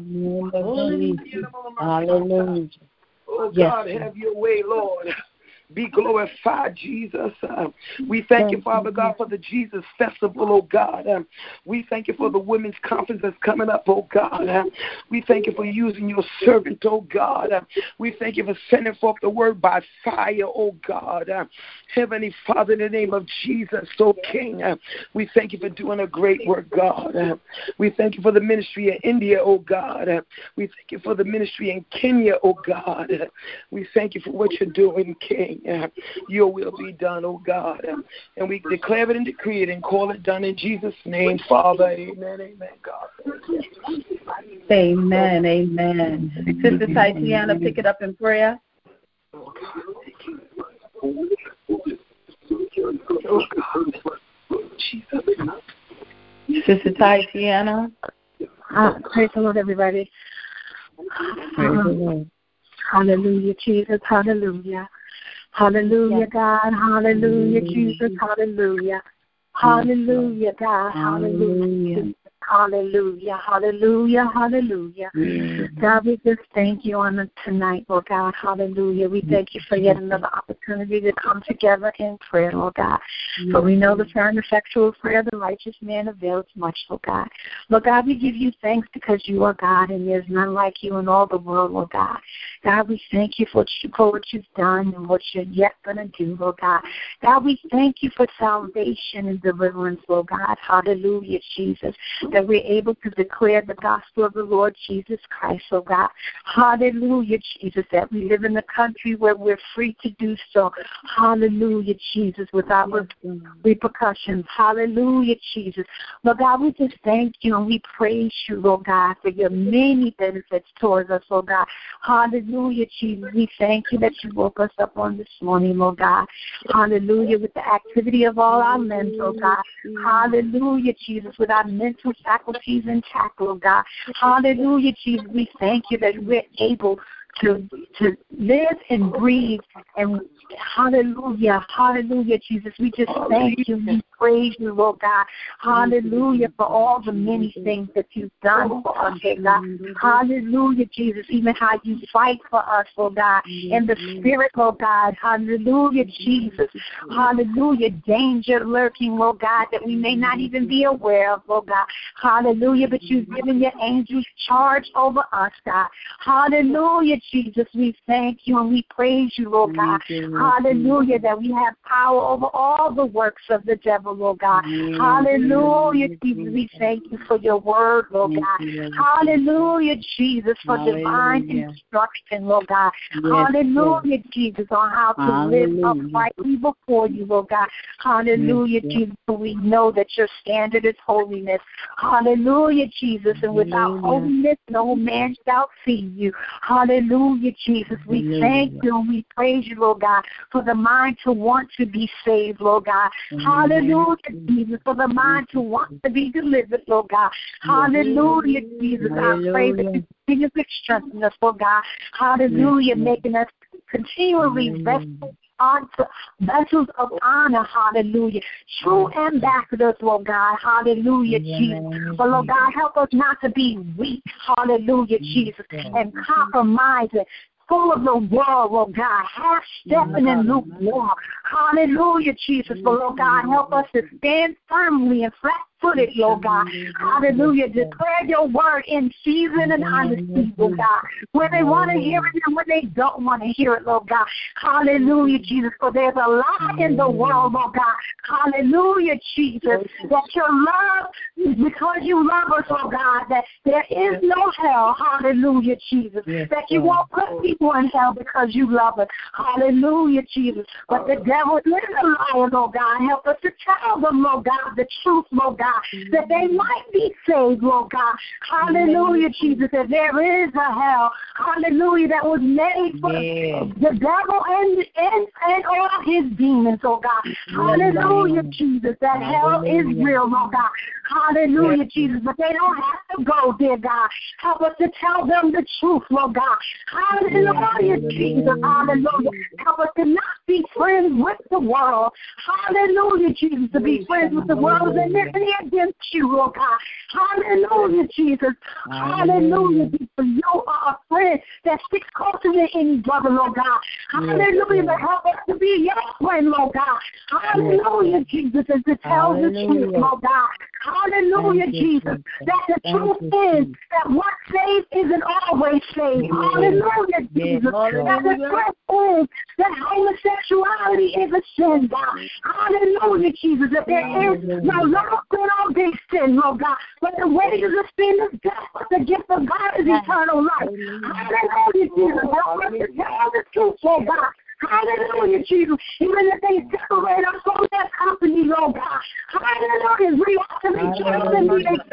Hallelujah. Oh God, have your way, Lord. Be glorified, Jesus. Uh, we thank you, Father God, for the Jesus Festival, oh God. Uh, we thank you for the women's conference that's coming up, oh God. Uh, we thank you for using your servant, oh God. Uh, we thank you for sending forth the word by fire, oh God. Uh, Heavenly Father, in the name of Jesus, oh King, uh, we thank you for doing a great work, God. Uh, we thank you for the ministry in India, oh God. Uh, we thank you for the ministry in Kenya, oh God. Uh, we thank you for what you're doing, King. Uh, your will be done, oh God. Uh, and we declare it and decree it and call it done in Jesus' name, Father. Amen, amen, God. Amen, amen. Sister Tatiana, pick it up in prayer. Oh God, thank you. Oh God. Jesus. Sister Tatiana. Uh, praise the Lord, everybody. Praise the Lord. Hallelujah, Jesus. Hallelujah. Hallelujah, God. Hallelujah, Jesus. Hallelujah. Hallelujah, God. Hallelujah. Hallelujah, hallelujah, hallelujah. Mm-hmm. God, we just thank you on the tonight, Lord God. Hallelujah. We thank you for yet another opportunity to come together in prayer, Lord God. Mm-hmm. For we know the fervent effectual prayer of the righteous man avails much, Lord God. Lord God, we give you thanks because you are God and there's none like you in all the world, Lord God. God, we thank you for what, you, for what you've done and what you're yet going to do, Lord God. God, we thank you for salvation and deliverance, Lord God. Hallelujah, Jesus, that we're able to declare the gospel of the Lord Jesus Christ, Lord God. Hallelujah, Jesus, that we live in a country where we're free to do so. Hallelujah, Jesus, without repercussions. Hallelujah, Jesus. Lord God, we just thank you and we praise you, Lord God, for your many benefits towards us, Lord God. Hallelujah, Jesus. We thank you that you woke us up on this morning, Lord God. Hallelujah, with the activity of all our limbs, Lord God. Hallelujah, Jesus, with our mental faculties intact, Lord God. Hallelujah, Jesus. We thank you that we're able to to live and breathe. And hallelujah, hallelujah, Jesus. We just thank you. We praise you, Lord God. Hallelujah, for all the many things that you've done for us, Lord God. Hallelujah, Jesus. Even how you fight for us, Lord God, in the spirit, Lord God. Hallelujah, Jesus. Hallelujah. Danger lurking, Lord God, that we may not even be aware of, Lord God. Hallelujah, but you've given your angels charge over us, God. Hallelujah, Jesus. We thank you and we praise you, Lord God. Hallelujah, that we have power over all the works of the devil, Lord God. Hallelujah, Jesus. We thank you for your word, Lord God. Hallelujah, Jesus, for divine instruction, Lord God. Hallelujah, Jesus, on how to live uprightly before you, Lord God. Hallelujah, Jesus, for we know that your standard is holiness. Hallelujah, Jesus, and without holiness, no man shall see you. Hallelujah, Jesus. We thank you and we praise you, Lord God, for the mind to want to be saved, Lord God. Hallelujah, Jesus, for the mind to want to be delivered, Lord God. Hallelujah, Jesus. I pray that you continue to strengthen us, Lord God. Hallelujah, making us continually vessels onto vessels of honor, hallelujah. True ambassadors, Lord God, hallelujah, Jesus. But Lord God, help us not to be weak, hallelujah, Jesus, and compromising, full of the world, Lord God, half-stepping and lukewarm. Hallelujah, Jesus. But Lord God, help us to stand firmly and flat-footed, Lord God. Hallelujah. Declare your word in season and out of season, God. When they want to hear it and when they don't want to hear it, Lord God. Hallelujah, Jesus. For there's a lie in the world, Lord God. Hallelujah, Jesus. That your love, because you love us, Lord God, that there is no hell. Hallelujah, Jesus. That you won't put people in hell because you love us. Hallelujah, Jesus. But the devil is a liar, Lord God. Help us to tell them, Lord God, the truth, Lord God, that they might be saved, Lord God. Hallelujah, Jesus, that there is a hell. Hallelujah, that was made for yeah. the devil and, and, and all his demons, oh God. Hallelujah, Jesus, that hell is real, Lord God. Hallelujah, Jesus, but they don't have to go there, God. Help us to tell them the truth, Lord God. Hallelujah, Jesus, hallelujah. Help us to not be friends with the world. Hallelujah, Jesus, to be friends with the world and living against you, Lord God. Hallelujah, Jesus. Hallelujah, Jesus. You are a friend that sticks closer than any brother, Lord God. Hallelujah, to help us to be your friend, Lord God. Hallelujah, Jesus, and to tell the truth, Lord God. Hallelujah, Jesus. That the truth is that what saved isn't always saved. Hallelujah, Jesus. That the truth is that homosexuality is a sin, God. Hallelujah, Jesus. That there is no love good or big sin, Lord God. But the wages of sin is death, but the gift of God is eternal life. Hallelujah, Jesus. Help us to tell the truth, Lord God. Hallelujah, Jesus. Even if they separate us from that company, Lord God. Hallelujah. We ought to rejoice and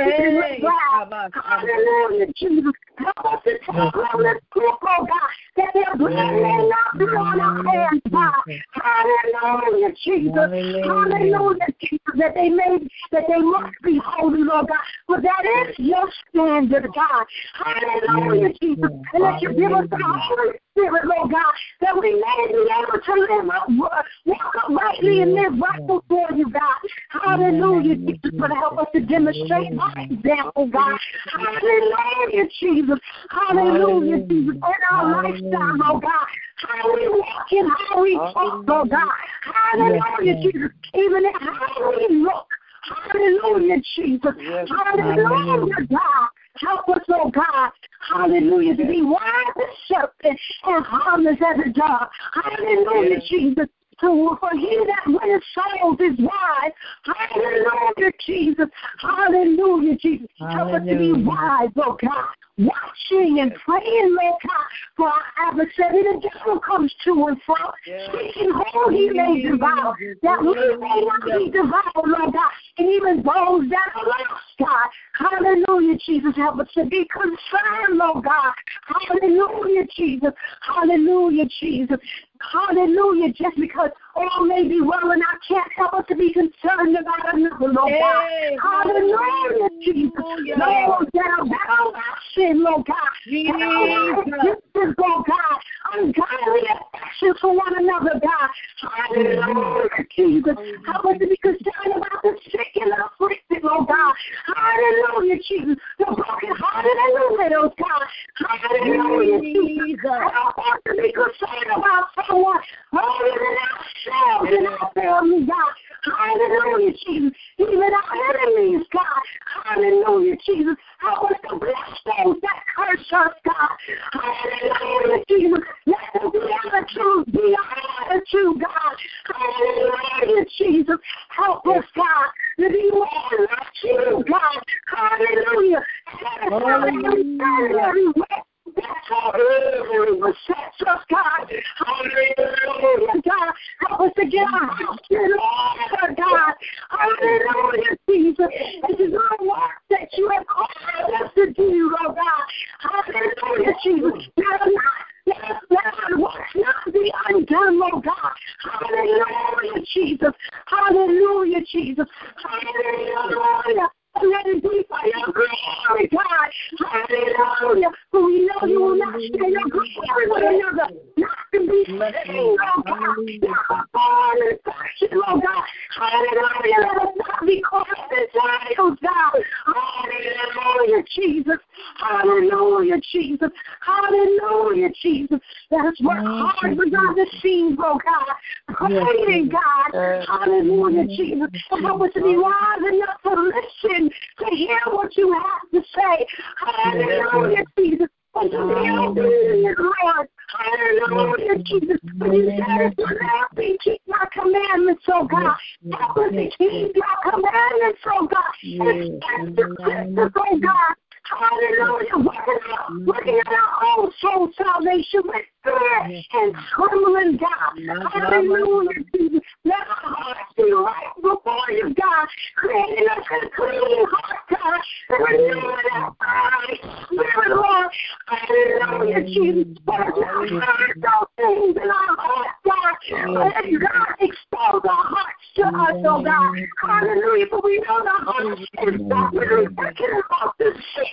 be glad. Hallelujah, Jesus. Help us to tell them the truth, Lord God, that their blood may not be on our hands, God. Hallelujah, Jesus. Hallelujah, Jesus. That they may, that they must be holy, Lord God. For that is your standard, God. Hallelujah, Jesus. And that you give us the Holy Spirit, Lord God, that we may be able to live up, walk walk rightly and live right before you, God. Hallelujah, Jesus, for to help us to demonstrate by example, God. Hallelujah, Jesus. Hallelujah, Jesus. In our lifestyle, oh God. How we walk and how we talk, oh God. Hallelujah, Jesus. Even in how we look. Hallelujah, Jesus. Hallelujah, God. Help us, oh God. Hallelujah, to be wise as serpent and harmless as a dove. Hallelujah, Jesus. So for he that winneth souls is wise. Hallelujah, Jesus. Hallelujah, Jesus. Help us to be wise, oh God. Watching and praying, Lord God, for our adversary. The devil comes to and fro, speaking who he may devour, that we may not be devoured, Lord God, and even those that are lost, God. Hallelujah, Jesus. Help us to be concerned, Lord God. Hallelujah, Jesus. Hallelujah, Jesus. Hallelujah, just because all may be well and I can't help us to be concerned about another, Lord God. Hey, hallelujah, Jesus. Those that are bound by sin, Lord God. Jesus. Lord God. Ungodly affection for one another, God. Hallelujah, Jesus. Help us to be concerned about the sick and the afflicted, Lord God. Hallelujah, Jesus. The brokenhearted and the widows, God. Hallelujah, Jesus. Help us to be concerned about someone other than ourselves and our family, God. Hallelujah, Jesus. Even our enemies, God. Hallelujah, Jesus. Help us to bless those that curse us, God. Hallelujah, Jesus. Let them be attitude, be our attitude, God. Hallelujah, Jesus. Help us, God, to be more like you, God. Hallelujah. Hallelujah. That's all every sets us, God. Hallelujah, God. Help us to get our house in order, God. Hallelujah, Jesus. This is our work that you have called us to do, oh God. Hallelujah, Jesus. Let us not Let our work not be undone, oh God. Hallelujah, Jesus. Hallelujah, Jesus. Hallelujah. Let it be for your glory, God. Hallelujah. For we know you will not share your glory with another. Not to be seen, oh God. Not born and fashion, oh God. Hallelujah. Let us not be caught in trials, God. Hallelujah, Jesus. Hallelujah, Jesus. Hallelujah, Jesus. Let us work hard behind the scenes, oh God. Praying, God. Hallelujah, Jesus. Help us to be wise enough to listen, to hear what you have to say. Hallelujah, Jesus. And to be obedient, Lord. Hallelujah, Jesus. When you said it to me, keep my commandments, oh God. Help us to keep your commandments, oh God. And stand the Christmas, oh God. Hallelujah. Looking at our own soul salvation with fear and trembling, God. Hallelujah, Jesus. Let our hearts be right before you, God. Creating us a clean heart, God. Renewing our eyes, Spirit, Lord. Hallelujah, Jesus. Put our hearts, those things in our hearts, God. Let God expose our hearts to us, oh God. Hallelujah. For we know the heart is not really thinking about the sick.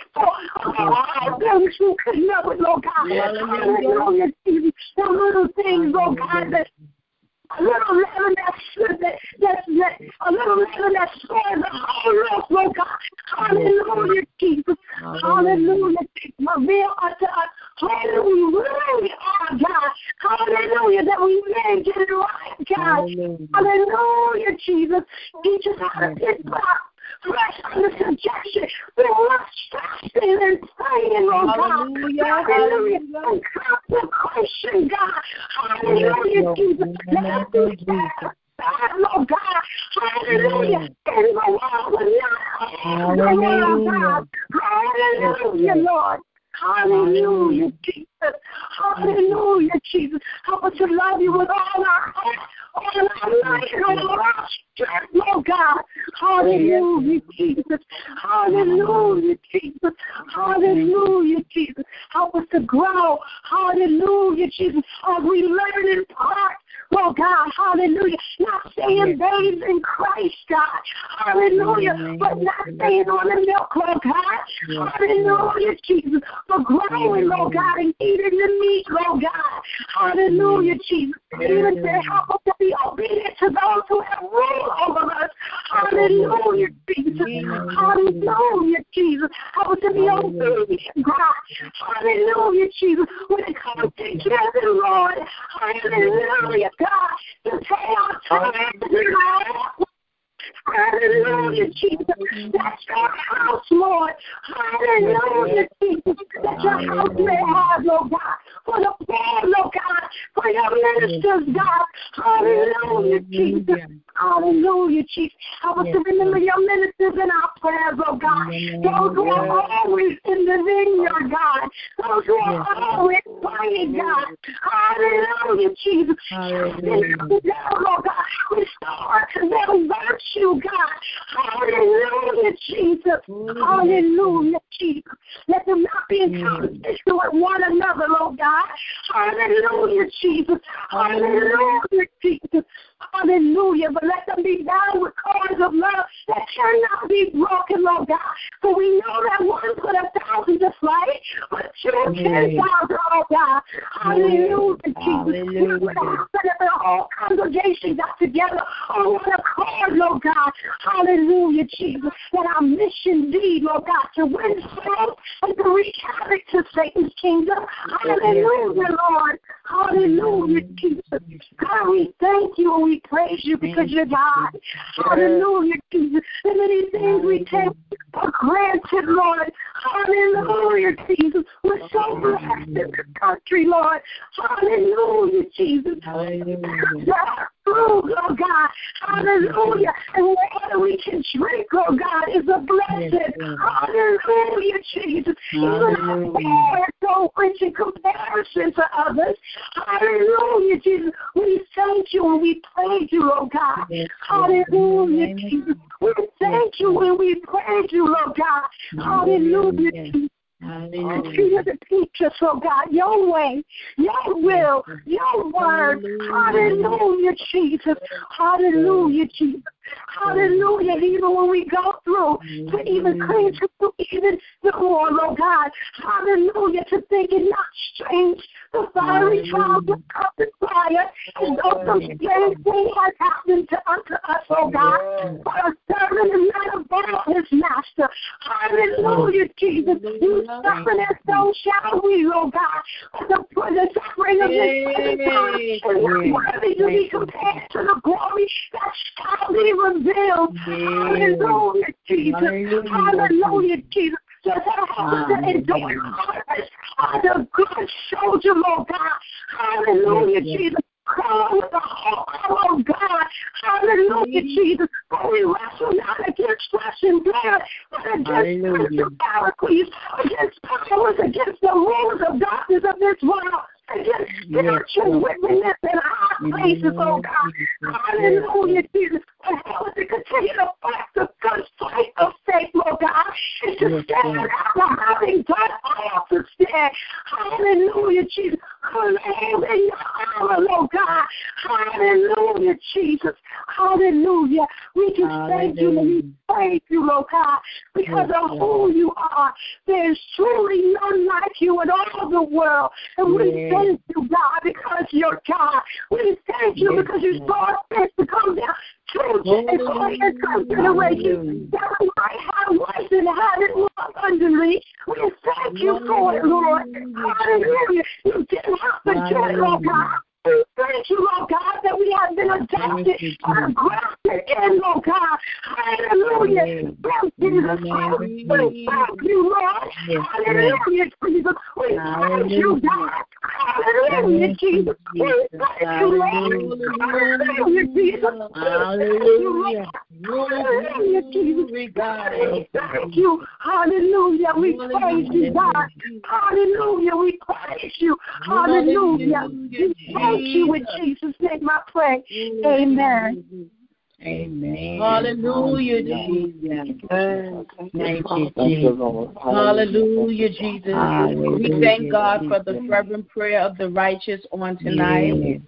Oh, those who can know it, Lord God. Hallelujah. The little things, Lord God, that a little leaven that, that, that, that a little leaven that spreads the whole rest, Lord God. Hallelujah, Jesus. Hallelujah. Reveal unto us who we really are, God. Hallelujah, that we may get it right, God. Hallelujah, Jesus. Teach us how to get by. Fresh under subjection, we must fasting and praying, oh God. Hallelujah, hallelujah. And consecration, God. Hallelujah, Jesus. Let us be God, Lord God. Hallelujah. And the world will not. Hallelujah. Hallelujah, Lord. Hallelujah, Jesus. Hallelujah, Jesus. Help us to love you with all our heart, all our life, and all our strength, Lord God. Hallelujah, Jesus. Hallelujah, Jesus. Hallelujah, Jesus. Help us to grow. Hallelujah, Jesus. As we learn in part, Lord God. Hallelujah. Not staying babes in Christ, God. Hallelujah. But not staying on the milk, Lord God. Hallelujah, Jesus. But growing, Lord God, and eating the meat, Lord God. Hallelujah, Jesus. Even to help us to be obedient to those who have ruled over us. Hallelujah, Jesus. Hallelujah, Jesus. Help us to be obedient, God. Hallelujah, Jesus. When it comes together, Lord. Hallelujah, God. To pay our time, Lord. Hallelujah, Jesus. That's your house, Lord. Hallelujah, Jesus. That's your house may have, Lord God. For the poor, Lord God. For your ministers, God. Hallelujah, Jesus. Hallelujah, Jesus. Help us to remember your ministers in our prayers, oh God. Those who are always in the vineyard, God. Those who are always praying, God. Hallelujah, Jesus. Lord God. Restore to them virtue, God. Hallelujah, Jesus. Hallelujah, Jesus. Let them not be in competition with one another, Lord God. Hallelujah, Jesus. Hallelujah, Jesus. Hallelujah. But let them be bound with cords of love that cannot be broken, Lord God. For we know that one put a thousand to flight, but two ten thousand, oh God. Hallelujah, Jesus. That the whole congregation got together on one accord, Lord God. Hallelujah, Jesus. That our mission be, Lord God, to win souls and to wreak havoc to Satan's kingdom. Hallelujah, Lord. Hallelujah, Jesus. God, we thank you and we praise you because you're God. Hallelujah, Jesus. And many things we take for granted, Lord. Hallelujah, Jesus. We're so blessed in this country, Lord. Hallelujah, Jesus. Hallelujah. Oh, Lord God, hallelujah. And water we can drink, oh God, is a blessing. Hallelujah, Jesus. Even our prayer is so rich in comparison to others. Hallelujah, Jesus. We thank you and we praise you, oh God. Hallelujah, Jesus. We thank you and we praise you, Lord God. Hallelujah, Jesus. Continue to teach us, oh God, your way, your will, your word. Hallelujah, Jesus. Hallelujah, Jesus. Hallelujah. Even when we go through, to even clean to even the more, Lord God. Hallelujah. To think it not strange, the fiery trials of coming fire, and though some strange thing has happened to unto us, oh God. For a servant is not above his master. Hallelujah, Jesus. You suffer, and so shall we, oh God. The, the suffering of this present time is not worthy to be compared to the glory that shall be revealed. Hallelujah, Jesus. Hallelujah, Jesus. Just help us to endure harvest as a good soldier, Lord God. Hallelujah, Jesus. Come with the whole armor of God. Hallelujah, Jesus. For we wrestle not against flesh and blood, but against principalities, against powers, against the rulers of darkness of this world, against spiritual wickedness in high places, oh God. Hallelujah, Jesus. And help us to continue to fight the good fight of faith, Lord God, and to stand after having done all to stand. Hallelujah, Jesus. Claim in your armor, Lord God. Hallelujah, Jesus. Hallelujah. We just thank you and we praise you, Lord God, because of who you are. There's truly none like you in all the world. And we thank you, God, because you're God. We thank you because you saw fit to come down to and for your consideration that we might have life and have it more abundantly. We thank you for it, Lord. Hallelujah. You didn't have to do it, Lord God. Thank you, Lord God, that we have been adopted and grafted in, Lord God. Hallelujah. Thank you, thank you, Lord. Hallelujah, Jesus. We thank you, God. Hallelujah, Jesus. We thank you, Lord. Hallelujah, Jesus. Hallelujah. Hallelujah, Jesus. Thank you. Hallelujah. We praise you, God. Hallelujah. We praise you. Hallelujah. Thank you in Jesus' name I pray. Amen. Amen. Hallelujah, Jesus. Thank you, Jesus. Hallelujah, Jesus. We thank God for the fervent prayer of the righteous on tonight.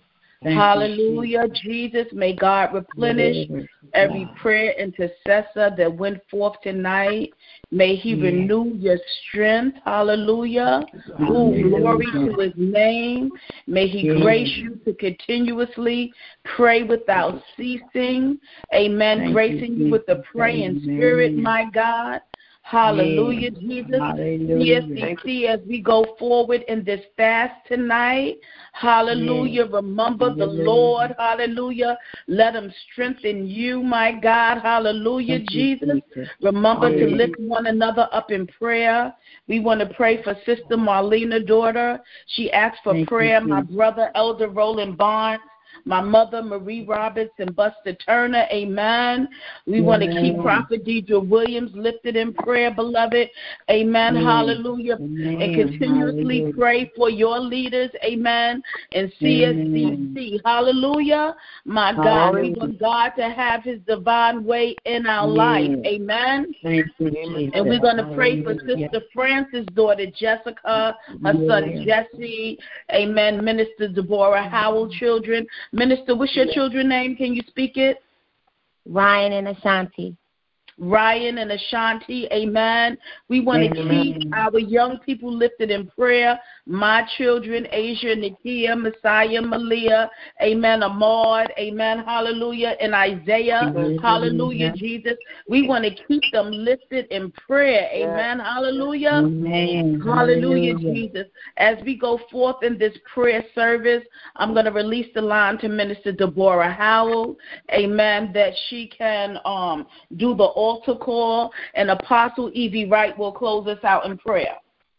Thank Hallelujah, Jesus. May God replenish every prayer intercessor that went forth tonight. May He yeah. renew your strength. Hallelujah. Ooh, glory to His name. May He yeah. grace you to continuously pray without ceasing. Amen. Thank Gracing you, you with the praying Amen. Spirit, my God. Hallelujah, yeah. Jesus. Hallelujah. C S C C, as we go forward in this fast tonight, hallelujah, yeah. remember hallelujah. the Lord, hallelujah. Let Him strengthen you, my God, hallelujah, Thank Jesus. You, remember yeah. to lift one another up in prayer. We want to pray for Sister Marlena, daughter. She asked for Thank prayer. You, my brother, Elder Roland Barnes. My mother, Marie Roberts, and Buster Turner, amen. We amen. want to keep Prophet Deidre Williams lifted in prayer, beloved, amen, amen. hallelujah. Amen. And continuously hallelujah. pray for your leaders, amen, and C S C C, hallelujah. My God, hallelujah. we want God to have His divine way in our amen. life, amen. Thank you, and we're going to pray for Sister Francis' daughter, Jessica, her yeah. son, Jesse, amen, Minister Deborah Howell, children. Minister, what's your children's name? Can you speak it? Ryan and Ashanti. Ryan and Ashanti, amen. We want to keep our young people lifted in prayer. My children, Asia, Nikia, Messiah, Malia, amen, Ahmad, amen, hallelujah, and Isaiah, amen. hallelujah, Jesus. We want to keep them lifted in prayer, amen, hallelujah, amen. hallelujah, hallelujah, Jesus. As we go forth in this prayer service, I'm going to release the line to Minister Deborah Howell, amen, that she can um, do the altar call, and Apostle Evie Wright will close us out in prayer.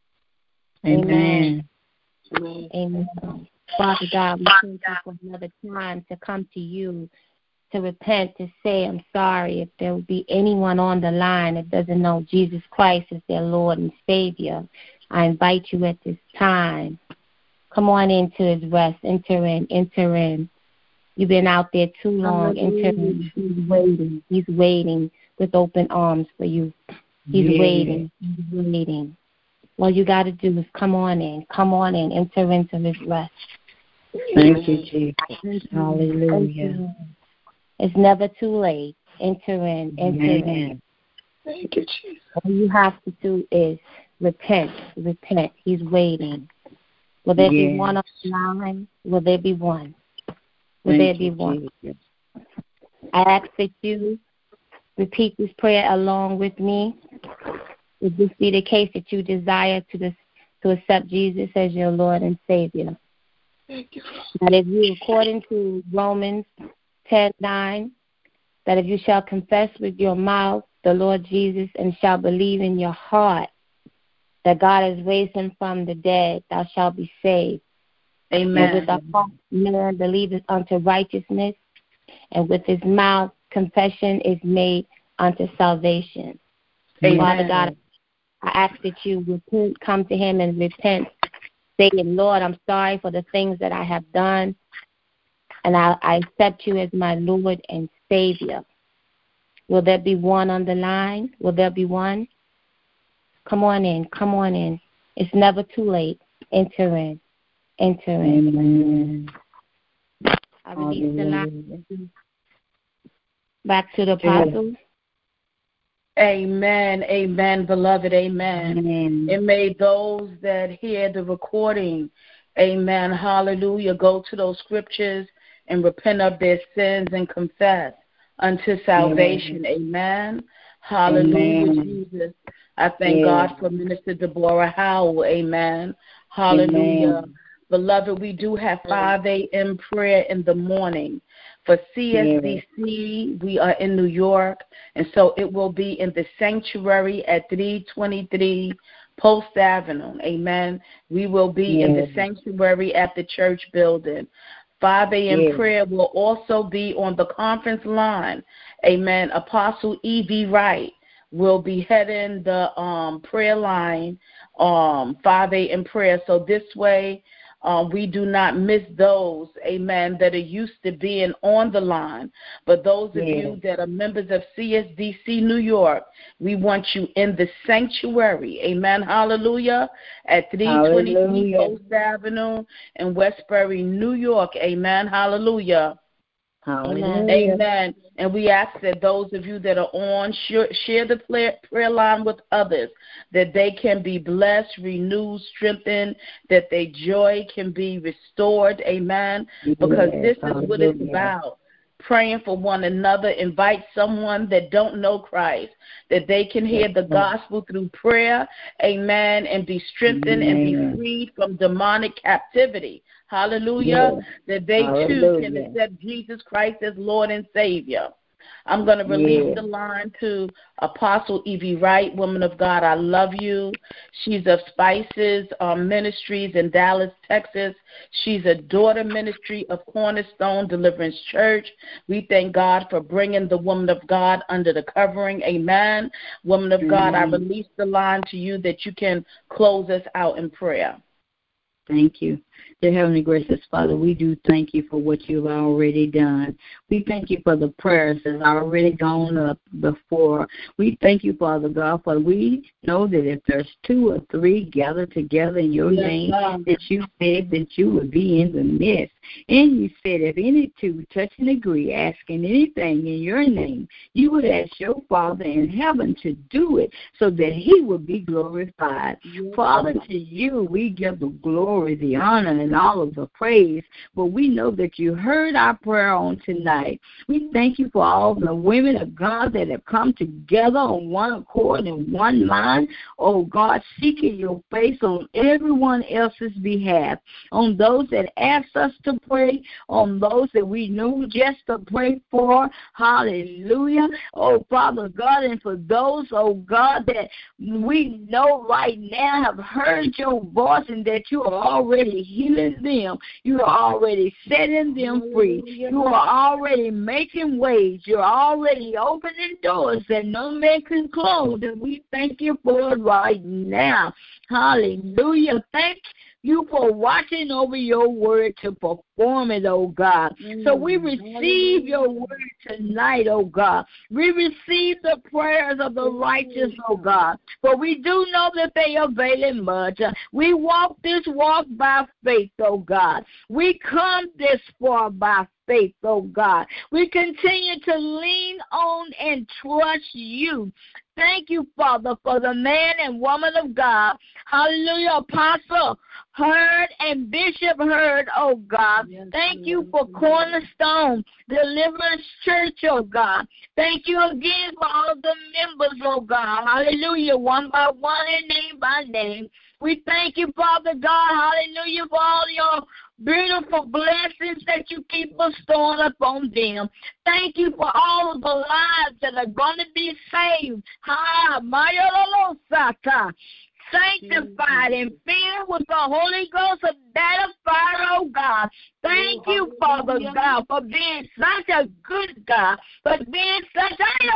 Amen. Amen. Amen. Father God, we thank you for another time to come to you, to repent, to say I'm sorry. If there will be anyone on the line that doesn't know Jesus Christ as their Lord and Savior, I invite you at this time. Come on into His rest. Enter in. Enter in. You've been out there too long. Enter in. He's waiting. He's waiting with open arms for you. He's yeah. waiting. He's waiting. All you got to do is come on in. Come on in. Enter into His rest. Thank you, Jesus. Hallelujah. It's never too late. Enter in. Enter Amen. in. Thank you, Jesus. All you have to do is repent. Repent. He's waiting. Will there yeah. be one on the line? Will there be one? Will Thank there be one? Jesus. I ask that you repeat this prayer along with me. If this be the case that you desire to this, to accept Jesus as your Lord and Savior. Thank you. That if you, according to Romans ten nine, that if you shall confess with your mouth the Lord Jesus and shall believe in your heart that God has raised Him from the dead, thou shalt be saved. Amen. And with the heart man believeth unto righteousness, and with his mouth confession is made unto salvation. Amen. Father God, I ask that you repent, come to Him and repent, saying, Lord, I'm sorry for the things that I have done, and I, I accept you as my Lord and Savior. Will there be one on the line? Will there be one? Come on in. Come on in. It's never too late. Enter in. Enter in. Amen. I release the line back to the apostle. Amen, amen, beloved, amen. amen. And may those that hear the recording, amen, hallelujah, go to those scriptures and repent of their sins and confess unto salvation, amen. amen. Hallelujah, amen. Jesus. I thank yeah. God for Minister Deborah Howell, amen. Hallelujah. Amen. Beloved, we do have five a.m. prayer in the morning. For C S C C, we are in New York, and so it will be in the sanctuary at three twenty-three Post Avenue. Amen. We will be yeah. in the sanctuary at the church building. five a.m. yeah. prayer will also be on the conference line. Amen. Apostle Evie Wright will be heading the um, prayer line, um, five a.m. prayer. So this way, Uh, we do not miss those, amen, that are used to being on the line. But those of Yes. you that are members of C S D C New York, we want you in the sanctuary, amen, hallelujah, at three twenty-three Post Avenue in Westbury, New York, amen, hallelujah. Hallelujah. Amen. And we ask that those of you that are on, share, share the prayer, prayer line with others, that they can be blessed, renewed, strengthened, that their joy can be restored. Amen. Because Yes, this is hallelujah. what it's about. Praying for one another. Invite someone that don't know Christ, that they can hear the gospel through prayer. Amen. And be strengthened Amen. and be freed from demonic captivity. Hallelujah. Yes. That they Hallelujah. too can accept Jesus Christ as Lord and Savior. I'm going to release Yes. the line to Apostle Evie Wright, woman of God. I love you. She's of Spices um, Ministries in Dallas, Texas. She's a daughter ministry of Cornerstone Deliverance Church. We thank God for bringing the woman of God under the covering. Amen. Woman of God, I release the line to you that you can close us out in prayer. Thank you. Dear Heavenly Gracious Father, we do thank you for what you've already done. We thank you for the prayers that have already gone up before. We thank you, Father God, for we know that if there's two or three gathered together in your Yes, name, God. that you said that you would be in the midst. And you said if any two touch and agree, asking anything in your name, you would ask your Father in heaven to do it so that he would be glorified. Yes. Father, to you we give the glory, the honor, and all of the praise. But we know that you heard our prayer on tonight. We thank you for all the women of God that have come together on one accord and one mind. Oh, God, seeking your face on everyone else's behalf, on those that asked us to pray, on those that we knew just to pray for. Hallelujah. Oh, Father God, and for those, oh, God, that we know right now have heard your voice and that you are already healing them. You are already setting them free. You are already making ways. You're already opening doors that no man can close. And we thank you for it right now. Hallelujah. Thank you for watching over your word to perform it, oh God. Mm-hmm. So we receive your word tonight, oh God. We receive the prayers of the righteous, oh God. For we do know that they avail much. We walk this walk by faith, oh God. We come this far by faith, oh God. We continue to lean on and trust you. Thank you, Father, for the man and woman of God. Hallelujah, Apostle Heard and Bishop Heard, oh God. Yes, Thank you for Cornerstone Deliverance Church, oh God. Thank you again for all the members, oh God. Hallelujah, one by one and name by name. We thank you, Father God, hallelujah, for all your beautiful blessings that you keep bestowing upon them. Thank you for all of the lives that are going to be saved. Ha, Mayolosaka. Sanctified and filled with the Holy Ghost of that of fire, oh God. Thank you, Father God, for being such a good God, for being such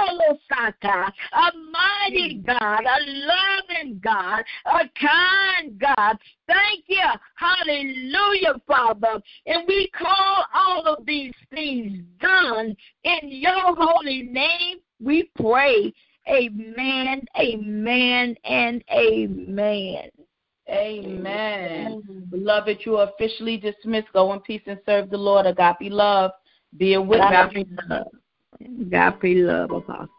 a, a mighty God, a loving God, a kind God. Thank you. Hallelujah, Father. And we call all of these things done in your holy name. We pray. Amen, amen, and amen. Amen. Beloved, you are officially dismissed. Go in peace and serve the Lord. Agape love. Be a witness. Agape love. Agape love, Apostle.